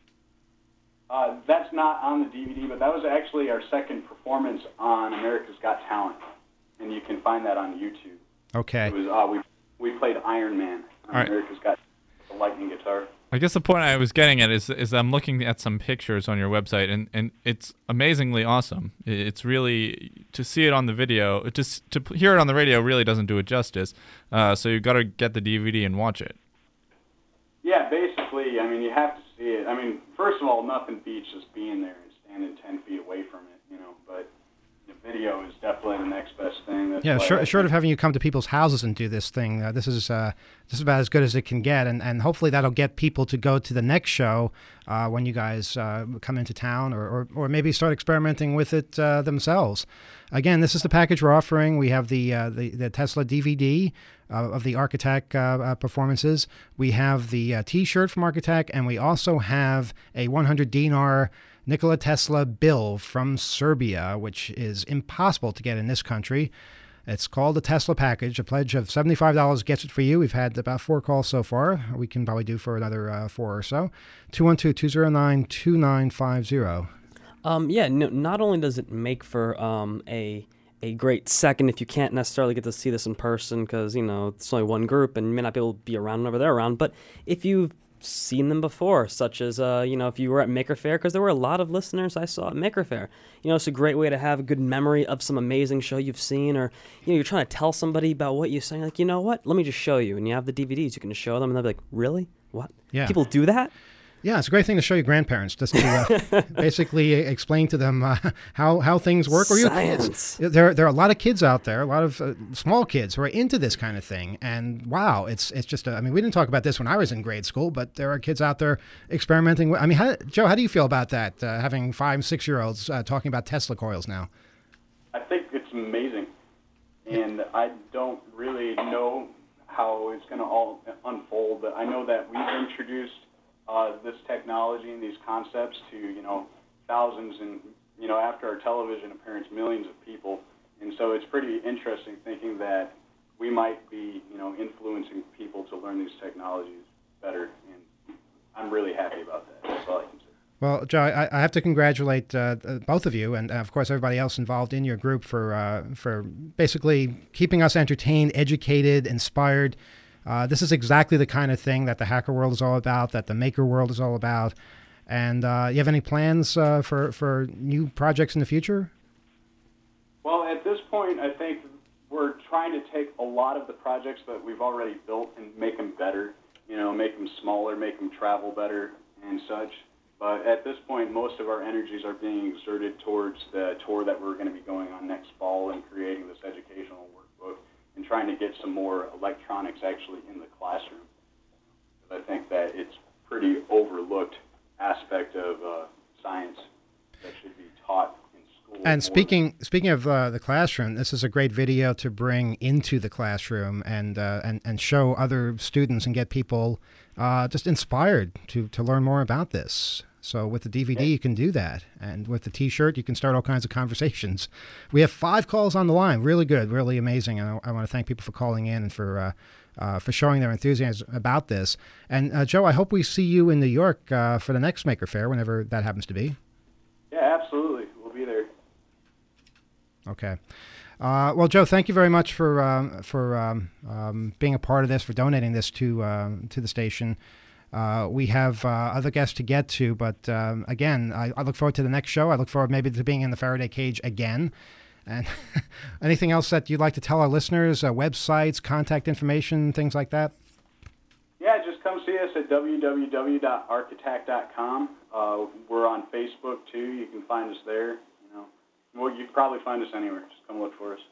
Uh, that's not on the D V D, but that was actually our second performance on America's Got Talent, and you can find that on YouTube. Okay. It was uh, we we played Iron Man on right. America's Got the lightning guitar. I guess the point I was getting at is is I'm looking at some pictures on your website, and, and it's amazingly awesome. It's really, to see it on the video, just to hear it on the radio really doesn't do it justice. Uh, so you've got to get the D V D and watch it. Yeah, basically, I mean, you have to see it. I mean, first of all, nothing beats just being there and standing ten feet away from it, you know, but the video is definitely the next best thing. That's Yeah, why short, I short of think- having you come to people's houses and do this thing, uh, this is uh, this is about as good as it can get, and, and hopefully that'll get people to go to the next show uh, when you guys uh, come into town, or, or, or maybe start experimenting with it uh, themselves. Again, this is the package we're offering. We have the uh, the, the Tesla D V D uh, of the Architect uh, uh, performances. We have the uh, T-shirt from Architect, and we also have a one hundred dinar Nikola Tesla bill from Serbia, which is impossible to get in this country. It's called the Tesla package. A pledge of seventy-five dollars gets it for you. We've had about four calls so far. We can probably do for another uh, four or so. two one two, two zero nine, two nine five zero. Um, yeah, no, not only does it make for um, a a great second if you can't necessarily get to see this in person because, you know, it's only one group and you may not be able to be around whenever they're around, but if you've seen them before, such as, uh, you know, if you were at Maker Faire, because there were a lot of listeners I saw at Maker Faire. You know, it's a great way to have a good memory of some amazing show you've seen, or, you know, you're trying to tell somebody about what you saw. You're like, you know what, let me just show you. And you have the D V Ds, you can just show them, and they'll be like, really? What? Yeah. People do that? Yeah, it's a great thing to show your grandparents, just to uh, basically explain to them uh, how, how things work. Or you, Science. There, there are a lot of kids out there, a lot of uh, small kids who are into this kind of thing. And wow, it's it's just, a, I mean, we didn't talk about this when I was in grade school, but there are kids out there experimenting with, I mean, how, Joe, how do you feel about that, uh, having five, six-year-olds uh, talking about Tesla coils now? I think it's amazing, and I don't really know how it's going to all unfold, but I know that we've introduced uh, this technology and these concepts to, you know, thousands and, you know, after our television appearance, millions of people, and so it's pretty interesting thinking that we might be, you know, influencing people to learn these technologies better, and I'm really happy about that. That's all I can say. Well, Joe, I, I have to congratulate uh, both of you, and uh, of course everybody else involved in your group for uh, for basically keeping us entertained, educated, inspired. Uh, this is exactly the kind of thing that the hacker world is all about, that the maker world is all about. And uh, you have any plans uh, for for new projects in the future? Well, at this point, I think we're trying to take a lot of the projects that we've already built and make them better. You know, make them smaller, make them travel better, and such. But at this point, most of our energies are being exerted towards the tour that we're going to be going on next fall and creating this educational workbook and trying to get some more electronics actually in the classroom. I think that it's pretty overlooked aspect of uh, science that should be taught in school. And speaking speaking of uh, the classroom, this is a great video to bring into the classroom and uh, and and show other students and get people uh, just inspired to to learn more about this. So with the D V D, you can do that. And with the T-shirt, you can start all kinds of conversations. We have five calls on the line. Really good, really amazing. And I, I want to thank people for calling in and for uh, uh, for showing their enthusiasm about this. And, uh, Joe, I hope we see you in New York uh, for the next Maker Faire, whenever that happens to be. Yeah, absolutely. We'll be there. Okay. Uh, well, Joe, thank you very much for um, for um, um, being a part of this, for donating this to uh, to the station. Uh, we have uh, other guests to get to, but um, again, I, I look forward to the next show. I look forward maybe to being in the Faraday cage again. And anything else that you'd like to tell our listeners, uh, websites, contact information, things like that? Yeah, just come see us at w w w dot architect dot com. Uh, we're on Facebook, too. You can find us there. You know, well, you can probably find us anywhere. Just come look for us.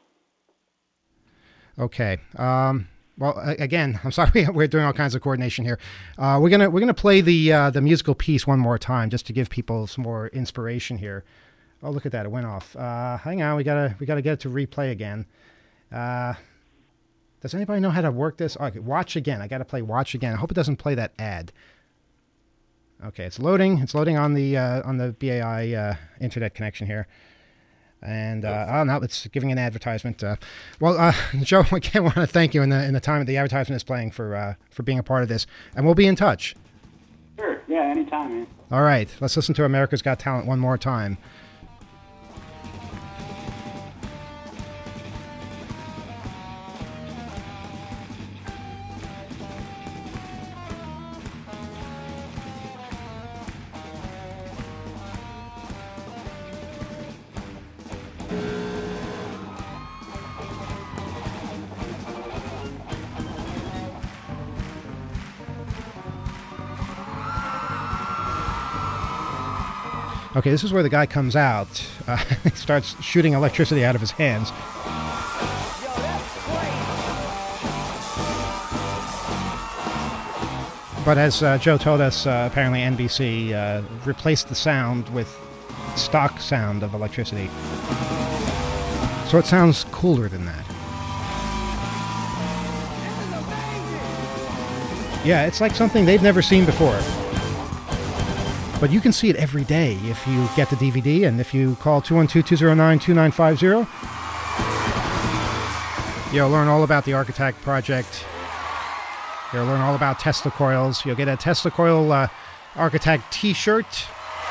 Okay. Um, well, again, I'm sorry we're doing all kinds of coordination here. Uh, we're gonna we're gonna play the uh, the musical piece one more time just to give people some more inspiration here. Oh, look at that! It went off. Uh, hang on, we gotta we gotta get it to replay again. Uh, does anybody know how to work this? Okay, watch again. I gotta play watch again. I hope it doesn't play that ad. Okay, it's loading. It's loading on the uh, on the B A I uh, internet connection here. And uh, oh no, it's giving an advertisement. Uh, well, uh, Joe, again, want to thank you in the in the time that the advertisement is playing for uh, for being a part of this, and we'll be in touch. Sure. Yeah, anytime, man. All right, let's listen to America's Got Talent one more time. Okay, this is where the guy comes out. Uh, he starts shooting electricity out of his hands. But as uh, Joe told us, uh, apparently N B C uh, replaced the sound with stock sound of electricity. So it sounds cooler than that. Yeah, it's like something they've never seen before. But you can see it every day if you get the D V D, and if you call two one two, two zero nine, two nine five zero. You'll learn all about the Arc Attack project. You'll learn all about Tesla coils. You'll get a Tesla coil uh, Arc Attack t-shirt.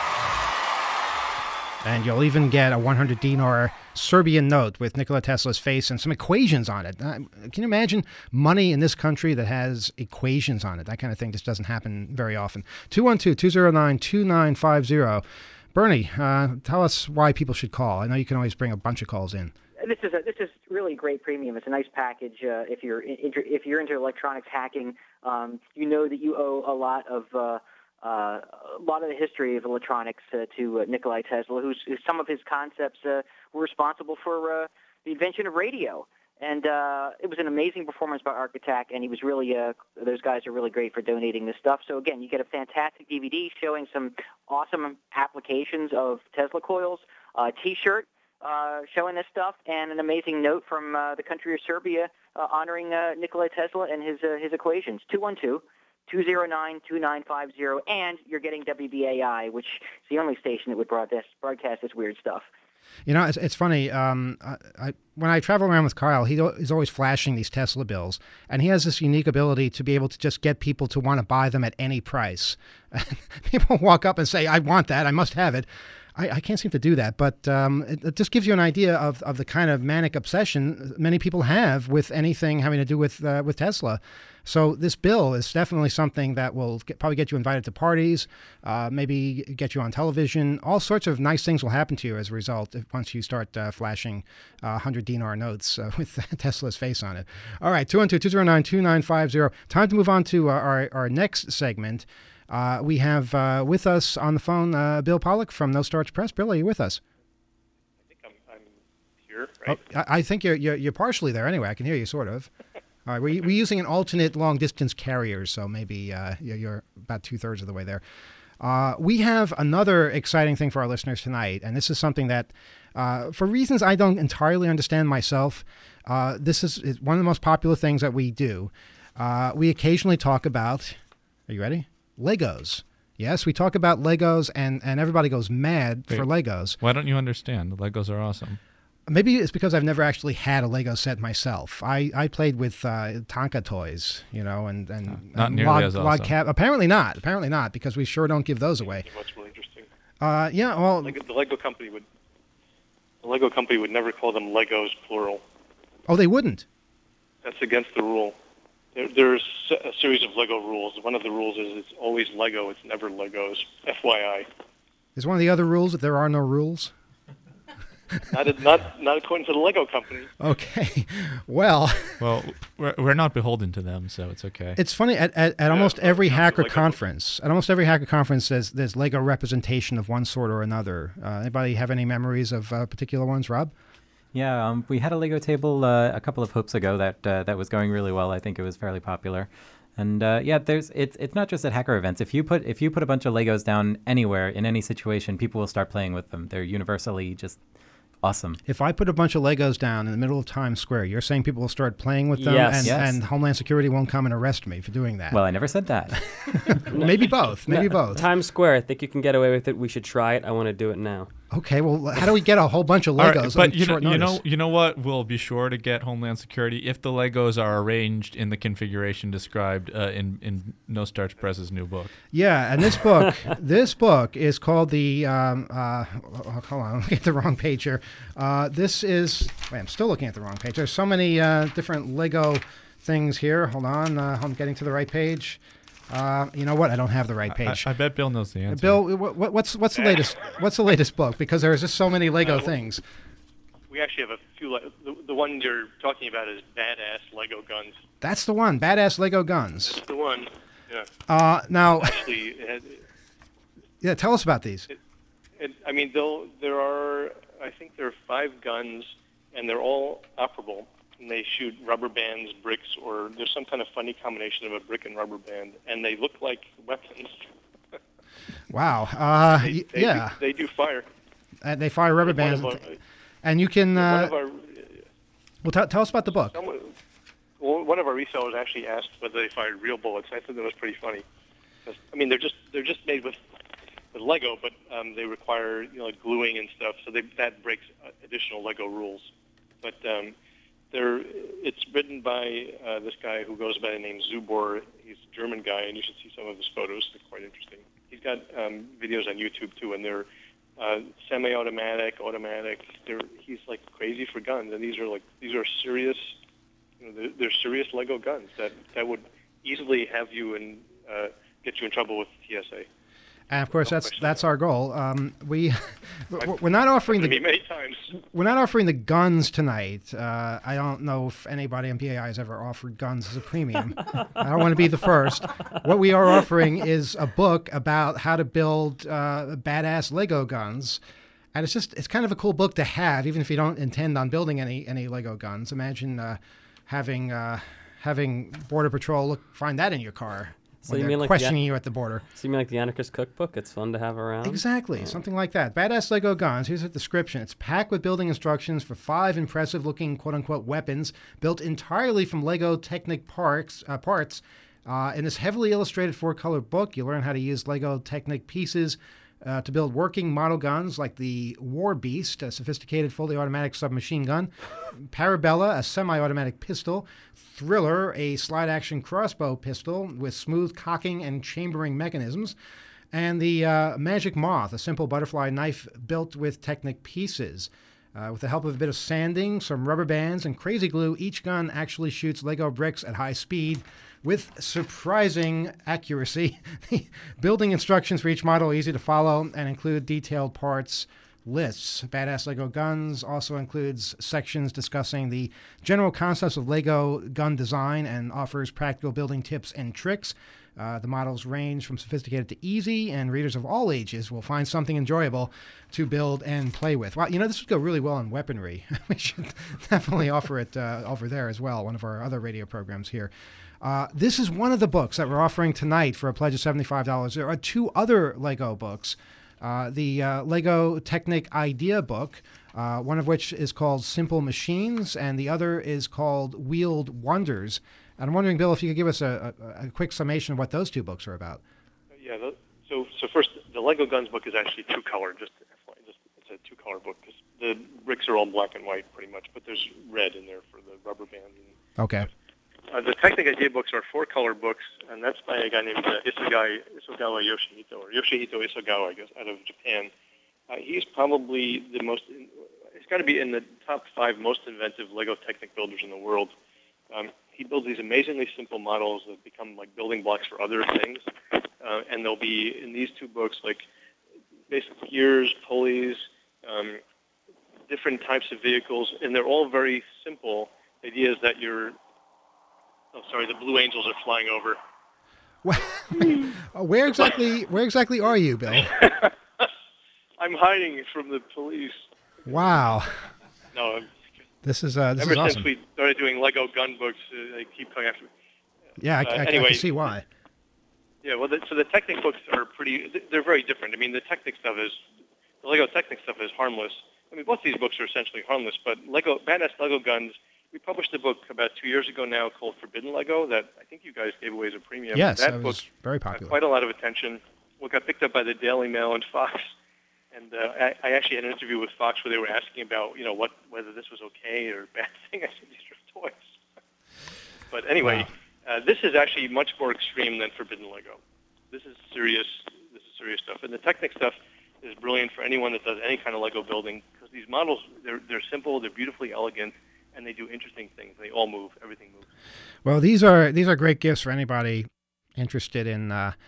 And you'll even get a one hundred dinar Serbian note with Nikola Tesla's face and some equations on it. Uh, can you imagine money in this country that has equations on it? That kind of thing just doesn't happen very often. two one two, two zero nine, two nine five zero. Bernie, uh, tell us why people should call. I know you can always bring a bunch of calls in. This is a, this is really great premium. It's a nice package. Uh, if you're in, if you're into electronics hacking, um, you know that you owe a lot of uh, uh, a lot of the history of electronics uh, to uh, Nikola Tesla, who's, who's some of his concepts uh, were responsible for uh, the invention of radio. And uh, it was an amazing performance by Arc Attack, and he was really uh, those guys are really great for donating this stuff. So again, you get a fantastic D V D showing some awesome applications of Tesla coils, a T-shirt. Uh, showing this stuff, and an amazing note from uh, the country of Serbia uh, honoring uh, Nikola Tesla and his uh, his equations. two one two, two zero nine, two nine five zero, and you're getting W B A I, which is the only station that would broadcast, broadcast this weird stuff. You know, it's, it's funny. Um, I, I, when I travel around with Kyle, he, he's always flashing these Tesla bills, and he has this unique ability to be able to just get people to want to buy them at any price. People walk up and say, I want that, I must have it. I, I can't seem to do that, but um, it, it just gives you an idea of, of the kind of manic obsession many people have with anything having to do with uh, with Tesla. So this bill is definitely something that will get, probably get you invited to parties, uh, maybe get you on television. All sorts of nice things will happen to you as a result if, once you start uh, flashing uh, one hundred dinar notes uh, with Tesla's face on it. All right, two one two, two zero nine, two nine five zero. Time to move on to uh, our, our next segment. Uh, we have uh, with us on the phone uh, Bill Pollock from No Starch Press. Bill, are you with us? I think I'm, I'm here, right? Oh, I, I think you're, you're you're partially there anyway. I can hear you, sort of. All right, we're, we're using an alternate long-distance carrier, so maybe uh, you're, you're about two-thirds of the way there. Uh, we have another exciting thing for our listeners tonight, and this is something that, uh, for reasons I don't entirely understand myself, uh, this is, is one of the most popular things that we do. Uh, we occasionally talk about, are you ready? Legos. Yes, we talk about Legos, and, and everybody goes mad Wait, for Legos. Why don't you understand? The Legos are awesome. Maybe it's because I've never actually had a Lego set myself. I, I played with uh, Tonka toys, you know, and, and, uh, not and nearly log, as awesome. log cab. Apparently not. Apparently not, because we sure don't give those away. What's really interesting? Uh, yeah, well, Lego, the Lego company would the Lego company would never call them Legos plural. Oh, they wouldn't. That's against the rule. There, there's a series of Lego rules. One of the rules is it's always Lego. It's never Legos. F Y I. Is one of the other rules that there are no rules? not, not, not according to the Lego company. Okay. Well. Well, we're, we're not beholden to them, so it's okay. It's funny, at, at, at yeah, almost every hacker conference, at almost every hacker conference, there's, there's Lego representation of one sort or another. Uh, anybody have any memories of uh, particular ones, Rob? Yeah, um, we had a Lego table uh, a couple of hopes ago that uh, that was going really well. I think it was fairly popular, and uh, yeah, there's it's it's not just at hacker events. If you put if you put a bunch of Legos down anywhere in any situation, people will start playing with them. They're universally just awesome. If I put a bunch of Legos down in the middle of Times Square, you're saying people will start playing with them, yes. and, Yes. and Homeland Security won't come and arrest me for doing that. Well, I never said that. Maybe both. Maybe No, both. Times Square, I think you can get away with it. We should try it. I want to do it now. Okay, well, how do we get a whole bunch of All Legos right, but on you know, short you notice? know, you know what? We'll be sure to get Homeland Security if the Legos are arranged in the configuration described uh, in in No Starch Press's new book. Yeah, and this book, this book is called the. Um, uh, hold on, I'm looking at the wrong page here. Uh, this is. Wait, I'm still looking at the wrong page. There's so many uh, different Lego things here. Hold on, uh, I'm getting to the right page. Uh, you know what? I don't have the right page. I, I bet Bill knows the answer. Bill, what, what's what's the latest? What's the latest book? Because there's just so many Lego Uh, things. We actually have a few. Le- the, the one you're talking about is Badass Lego Guns. That's the one. Badass Lego Guns. That's the one. Yeah. Uh, now, Actually, it had, yeah, tell us about these. It, it, I mean, they'll, there are, I think there are five guns, and they're all operable. And they shoot rubber bands, bricks, or there's some kind of funny combination of a brick and rubber band, and they look like weapons. Wow. Uh, they, y- they yeah. Do, they do fire. Uh, they fire rubber One bands. of and, our- th- and you can. One Uh, of our, well, t- tell us about the book. someone, well, one of our resellers actually asked whether they fired real bullets. I thought that was pretty funny. 'Cause, I mean, they're just they're just made with with Lego, but um, they require you know like gluing and stuff, so they, that breaks uh, additional Lego rules. But um, they're it's written by uh, this guy who goes by the name Zubor. He's a German guy, and you should see some of his photos. They're quite interesting. He's got um, videos on YouTube too, and they're uh, semi-automatic, automatic. They're he's like crazy for guns, and these are like these are serious. You know, they're, they're serious Lego guns that that would easily have you in uh, get you in trouble with T S A. And of course, that's that's our goal. Um, we we're not offering the Me many times. we're not offering the guns tonight. Uh, I don't know if anybody in P A I has ever offered guns as a premium. I don't want to be the first. What we are offering is a book about how to build uh, badass Lego guns, and it's just it's kind of a cool book to have, even if you don't intend on building any any Lego guns. Imagine uh, having uh, having Border Patrol look find that in your car. So when you they're mean like questioning the, you at the border. So you mean like the Anarchist Cookbook? It's fun to have around. Exactly, Oh. something like that. Badass Lego guns. Here's a description. It's packed with building instructions for five impressive-looking "quote-unquote" weapons built entirely from Lego Technic parts. Uh, parts. Uh, in this heavily illustrated four-color book, you learn how to use Lego Technic pieces uh, to build working model guns like the War Beast, a sophisticated fully automatic submachine gun, Parabella, a semi-automatic pistol, Thriller, a slide-action crossbow pistol with smooth cocking and chambering mechanisms, and the uh, Magic Moth, a simple butterfly knife built with Technic pieces. Uh, with the help of a bit of sanding, some rubber bands, and crazy glue, each gun actually shoots Lego bricks at high speed with surprising accuracy. The building instructions for each model are easy to follow and include detailed parts lists. Badass Lego Guns also includes sections discussing the general concepts of Lego gun design and offers practical building tips and tricks. Uh, the models range from sophisticated to easy, and readers of all ages will find something enjoyable to build and play with. Well, you know, this would go really well in weaponry. We should definitely offer it uh, over there as well, one of our other radio programs here. Uh, this is one of the books that we're offering tonight for a pledge of seventy-five dollars. There are two other Lego books. Uh, the uh, Lego Technic Idea book, uh, one of which is called Simple Machines, and the other is called Wheeled Wonders. And I'm wondering, Bill, if you could give us a, a, a quick summation of what those two books are about. Yeah. The, so so first, the Lego Guns book is actually two color. Just, just it's a two color book because the bricks are all black and white pretty much, but there's red in there for the rubber band. And Okay. Uh, the Technic Idea books are four color books, and that's by a guy named uh, Isugai, Isogawa Yoshihito, or Yoshihito Isogawa, I guess, out of Japan. Uh, he's probably the most, he's got to be in the top five most inventive Lego Technic builders in the world. Um, he builds these amazingly simple models that become like building blocks for other things, uh, and they'll be in these two books like basic gears, pulleys, um, different types of vehicles, and they're all very simple. The idea is that you're Oh, sorry, the Blue Angels are flying over. Where exactly? Where exactly are you, Bill? I'm hiding from the police. Wow. No, This is uh, this ever is since awesome. we started doing Lego gun books, uh, they keep coming after me. Yeah, I, Uh, I, I anyway, can see why. Yeah, well, the, so the Technic books are pretty. They're very different. I mean, the Technic stuff is the Lego Technic stuff is harmless. I mean, both these books are essentially harmless. But Lego Badass Lego Guns. We published a book about two years ago now called Forbidden Lego that I think you guys gave away as a premium. Yes, that that book was very got popular. quite a lot of attention. Well, it got picked up by the Daily Mail and Fox. And uh, I, I actually had an interview with Fox where they were asking about, you know, what whether this was okay or a bad thing. I said, these are toys. But anyway, uh, this is actually much more extreme than Forbidden Lego. This is serious. This is serious stuff. And the Technic stuff is brilliant for anyone that does any kind of Lego building because these models, they're they're simple, they're beautifully elegant, and they do interesting things. They all move. Everything moves. Well, these are these are great gifts for anybody interested in uh,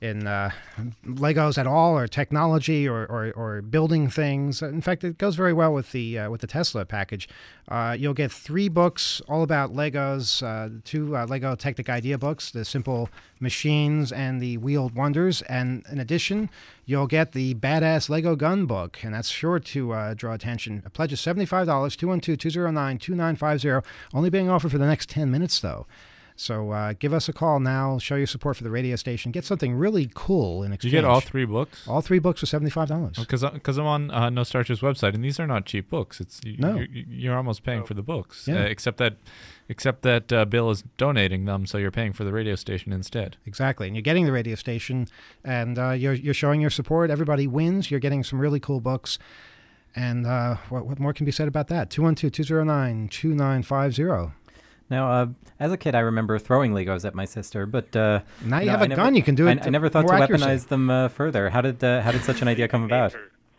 in uh, Legos at all, or technology, or, or, or building things. In fact, it goes very well with the uh, with the Tesla package. Uh, you'll get three books all about Legos, uh, two uh, Lego Technic Idea books, the Simple Machines and the Wheeled Wonders, and in addition, you'll get the Badass Lego Gun book, and that's sure to uh, draw attention. A pledge is seventy-five dollars, two one two, two zero nine, two nine five zero, only being offered for the next ten minutes, though. So uh, give us a call now. Show your support for the radio station. Get something really cool in exchange. You get all three books? All three books for seventy-five dollars. Because because I'm on uh, No Starcher's website, and these are not cheap books. It's you, No. you're, you're almost paying for the books, Yeah. uh, except that except that uh, Bill is donating them, so you're paying for the radio station instead. Exactly, and you're getting the radio station, and uh, you're you're showing your support. Everybody wins. You're getting some really cool books. And uh, what what more can be said about that? two one two, two zero nine, two nine five zero. Now, uh, as a kid, I remember throwing Legos at my sister, but uh, Now you no, have I a never- gun, you can do I, it I never thought more to accuracy. weaponize them uh, further. How did uh, how did such an idea come about?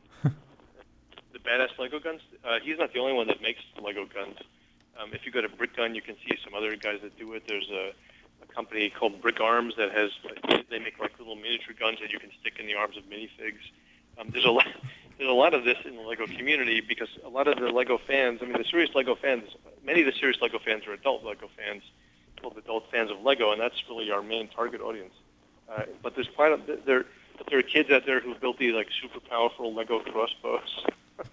The Badass Lego guns. Uh, he's not the only one that makes Lego guns. Um, if you go to Brick Gun, you can see some other guys that do it. There's a, a company called Brick Arms that has they make like little miniature guns that you can stick in the arms of minifigs. Um, there's a lot. There's a lot of this in the Lego community because a lot of the Lego fans, I mean, the serious Lego fans, many of the serious Lego fans are adult Lego fans, called adult fans of Lego, and that's really our main target audience. Uh, but there's quite a, there, but there are kids out there who built these like super powerful Lego crossbows.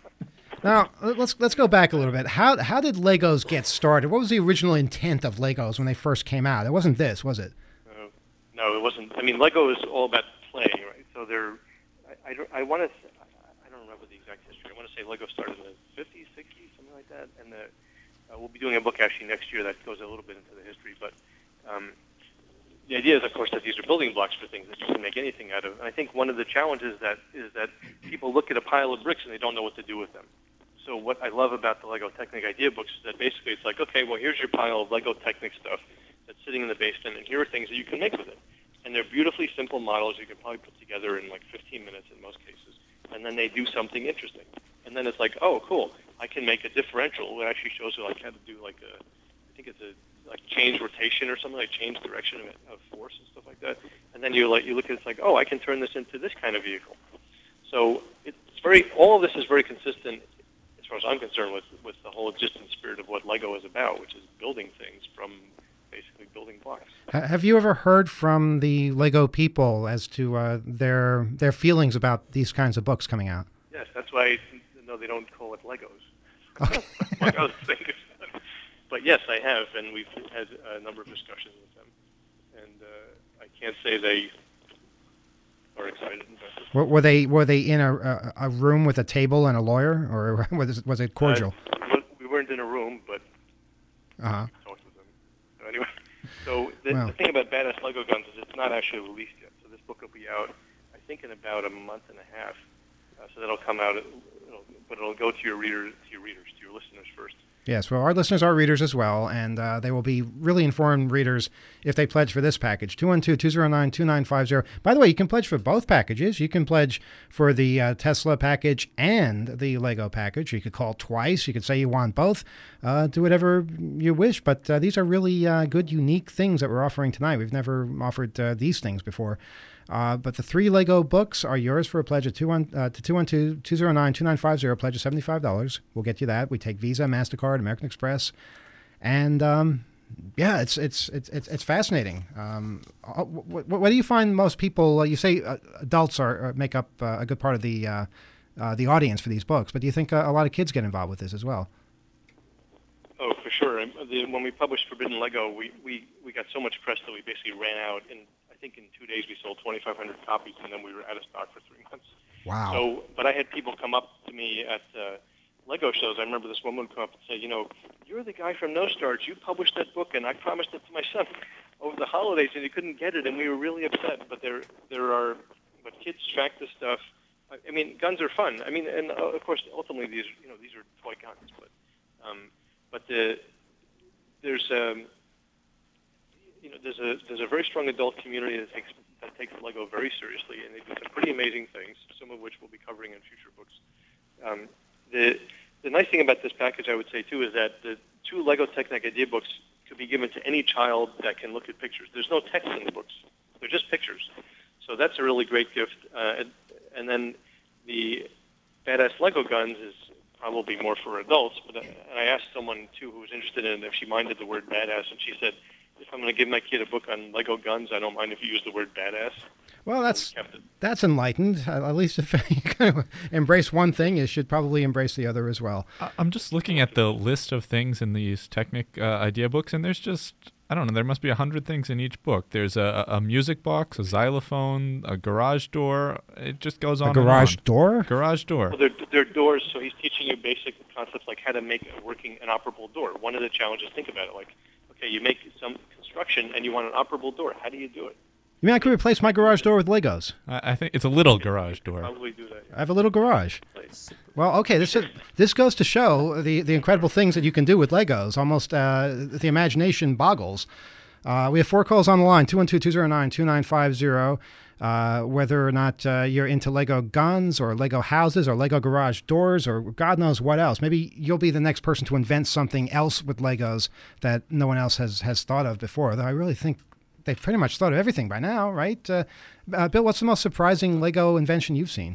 Now let's let's go back a little bit. How how did Legos get started? What was the original intent of Legos when they first came out? It wasn't this, was it? Uh, no, it wasn't. I mean, Lego is all about play, right? So they're, I, I, don't- I want to, I don't remember the exact history. I want to say Lego started in the fifties, sixties, something like that. And the, uh, we'll be doing a book actually next year that goes a little bit into the history. But um, the idea is, of course, that these are building blocks for things that you can make anything out of. And I think one of the challenges that is that people look at a pile of bricks and they don't know what to do with them. So what I love about the Lego Technic Idea books is that basically it's like, okay, well, here's your pile of Lego Technic stuff that's sitting in the basement, and here are things that you can make with it. And they're beautifully simple models you can probably put together in like fifteen minutes in most cases. And then they do something interesting. And then it's like, oh, cool, I can make a differential. It actually shows you like how to do like a, I think it's a like change rotation or something, like change direction of, of force and stuff like that. And then you like you look at it, it's like, oh, I can turn this into this kind of vehicle. So it's very, all of this is very consistent as far as I'm concerned with, with the whole existence spirit of what Lego is about, which is building things from basically building blocks. Ha- Have you ever heard from the Lego people as to uh, their their feelings about these kinds of books coming out? Yes, that's why no, they don't call it Legos. Okay. Among other things. But yes, I have, and we've had a number of discussions with them. And uh, I can't say they are excited about this. Were, were they were they in a, a a room with a table and a lawyer, or was it, was it cordial? Uh, we weren't in a room, but Uh huh. talked with them. So anyway, so the, Wow. the thing about Badass Lego Guns is it's not actually released yet. So this book will be out, I think, in about a month and a half. Uh, so that'll come out, it'll, but it'll go to your readers, to your readers, to your listeners first. Yes, well, our listeners are readers as well, and uh, they will be really informed readers if they pledge for this package, two one two, two zero nine, two nine five zero. By the way, you can pledge for both packages. You can pledge for the uh, Tesla package and the Lego package. You could call twice. You could say you want both. Uh, do whatever you wish, but uh, these are really uh, good, unique things that we're offering tonight. We've never offered uh, these things before. Uh, but the three Lego books are yours for a pledge of two one, uh, to two one two, two zero nine, two nine five zero, pledge of seventy-five dollars. We'll get you that. We take Visa, MasterCard, American Express. And, um, yeah, it's it's it's it's, it's fascinating. Um, uh, what, what do you find most people, uh, you say uh, adults are, are make up uh, a good part of the, uh, uh, the audience for these books, but do you think uh, a lot of kids get involved with this as well? Oh, for sure. And the, when we published Forbidden Lego, we, we, we got so much press that we basically ran out. And I think in two days we sold twenty-five hundred copies, and then we were out of stock for three months. Wow. So, but I had people come up to me at uh, Lego shows. I remember this woman would come up and say, you know, you're the guy from No Starch. You published that book, and I promised it to my son over the holidays, and he couldn't get it, and we were really upset. But there, there are, but kids track this stuff. I, I mean, guns are fun. I mean, and uh, of course, ultimately these, you know, these are toy guns, but. Um, But the, there's um, you know there's a there's a very strong adult community that takes that takes Lego very seriously, and they do some pretty amazing things, some of which we'll be covering in future books. Um, the the nice thing about this package, I would say too, is that the two Lego Technic Idea books could be given to any child that can look at pictures. There's no text in the books; they're just pictures. So that's a really great gift. Uh, and, and then the Badass Lego Guns is probably more for adults. But I, and I asked someone, too, who was interested in it if she minded the word badass, and she said, if I'm going to give my kid a book on Lego guns, I don't mind if you use the word badass. Well, that's that's enlightened. Uh, at least if you kind of embrace one thing, you should probably embrace the other as well. I- I'm just looking at the list of things in these Technic uh, idea books, and there's just, I don't know, there must be a hundred things in each book. There's a, a music box, a xylophone, a garage door. It just goes on. A garage and on. door? Garage door. Well, they're, they're doors, so he's teaching you basic concepts like how to make a working, an operable door. One of the challenges, think about it, like, okay, you make some construction and you want an operable door. How do you do it? You mean I could replace my garage door with Legos? I, I think it's a little garage door. Probably do that. I have a little garage. Well, okay, this is, this goes to show the, the incredible things that you can do with Legos. Almost uh, the imagination boggles. Uh, we have four calls on the line, two one two, two zero nine, two nine five zero. Uh, whether or not uh, you're into Lego guns or Lego houses or Lego garage doors or God knows what else. Maybe you'll be the next person to invent something else with Legos that no one else has, has thought of before. Though I really think they've pretty much thought of everything by now, right? Uh, uh, Bill, what's the most surprising Lego invention you've seen?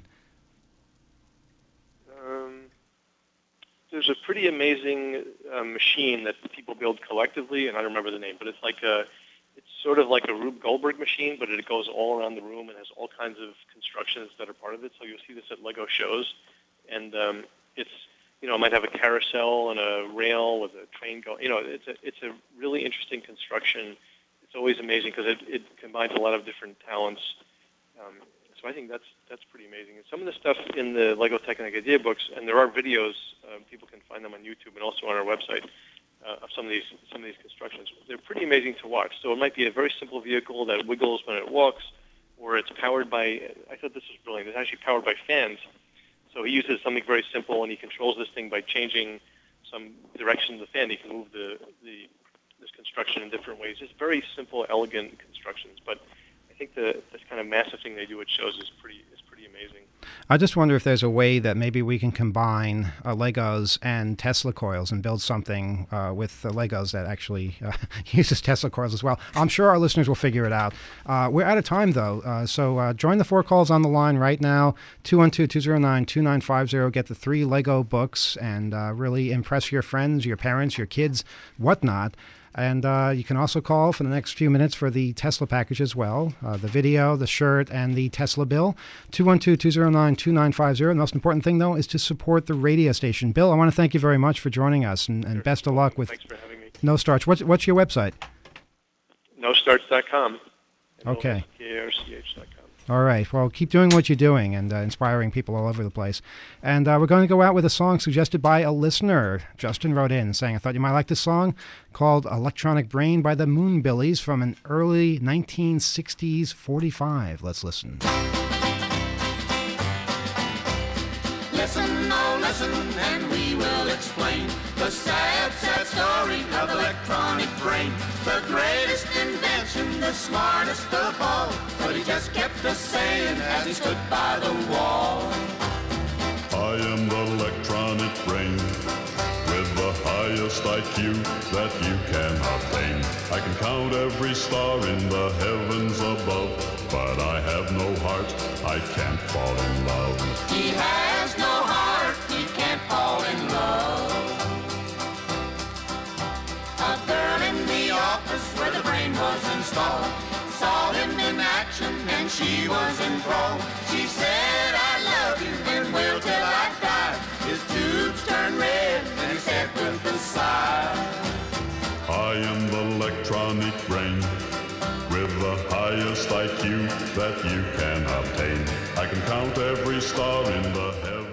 Um, there's a pretty amazing uh, machine that people build collectively, and I don't remember the name, but it's like a, it's sort of like a Rube Goldberg machine, but it goes all around the room and has all kinds of constructions that are part of it. So you'll see this at Lego shows, and um, it's, you know, it might have a carousel and a rail with a train going. You know, it's a it's a really interesting construction. It's always amazing because it, it combines a lot of different talents. Um, so I think that's that's pretty amazing. And some of the stuff in the Lego Technic Idea books, and there are videos, uh, people can find them on YouTube and also on our website uh, of some of these some of these constructions. They're pretty amazing to watch. So it might be a very simple vehicle that wiggles when it walks, or it's powered by. I thought this was brilliant. It's actually powered by fans. So he uses something very simple, and he controls this thing by changing some direction of the fan. He can move the the this construction in different ways. It's very simple, elegant constructions, but I think the this kind of massive thing they do at shows is pretty is pretty amazing. I just wonder if there's a way that maybe we can combine uh, Legos and Tesla coils and build something uh, with the Legos that actually uh, uses Tesla coils as well. I'm sure our listeners will figure it out. Uh, we're out of time, though, uh, so uh, join the four calls on the line right now, two one two, two zero nine, two nine five zero. Get the three Lego books and uh, really impress your friends, your parents, your kids, whatnot. And uh, you can also call for the next few minutes for the Tesla package as well, uh, the video, the shirt, and the Tesla bill, two one two, two zero nine, two nine five zero. The most important thing, though, is to support the radio station. Bill, I want to thank you very much for joining us, and, and best of luck with Thanks for having me. No Starch. What's, what's your website? no starch dot com. Okay. K A R C H dot com. All right. Well, keep doing what you're doing and uh, inspiring people all over the place. And uh, we're going to go out with a song suggested by a listener. Justin wrote in saying, I thought you might like this song called Electronic Brain by the Moonbillies from an early nineteen sixties forty-five. Let's listen. Listen, oh listen, and we will explain the sad, sad story of the electronic brain. The greatest invention, the smartest of all, but he just kept us saying as he stood by the wall. I am the electronic brain with the highest I Q that you can obtain. I can count every star in the heavens above, but I have no heart, I can't fall in love. He has no heart, he can't fall in love. A girl in the office where the brain was installed saw him in action and she was enthralled. She said, I love you and will till I die. His tubes turned red and he said with a sigh, I am the electronic brain with the highest I Q that you can obtain. I can count every star in the heavens.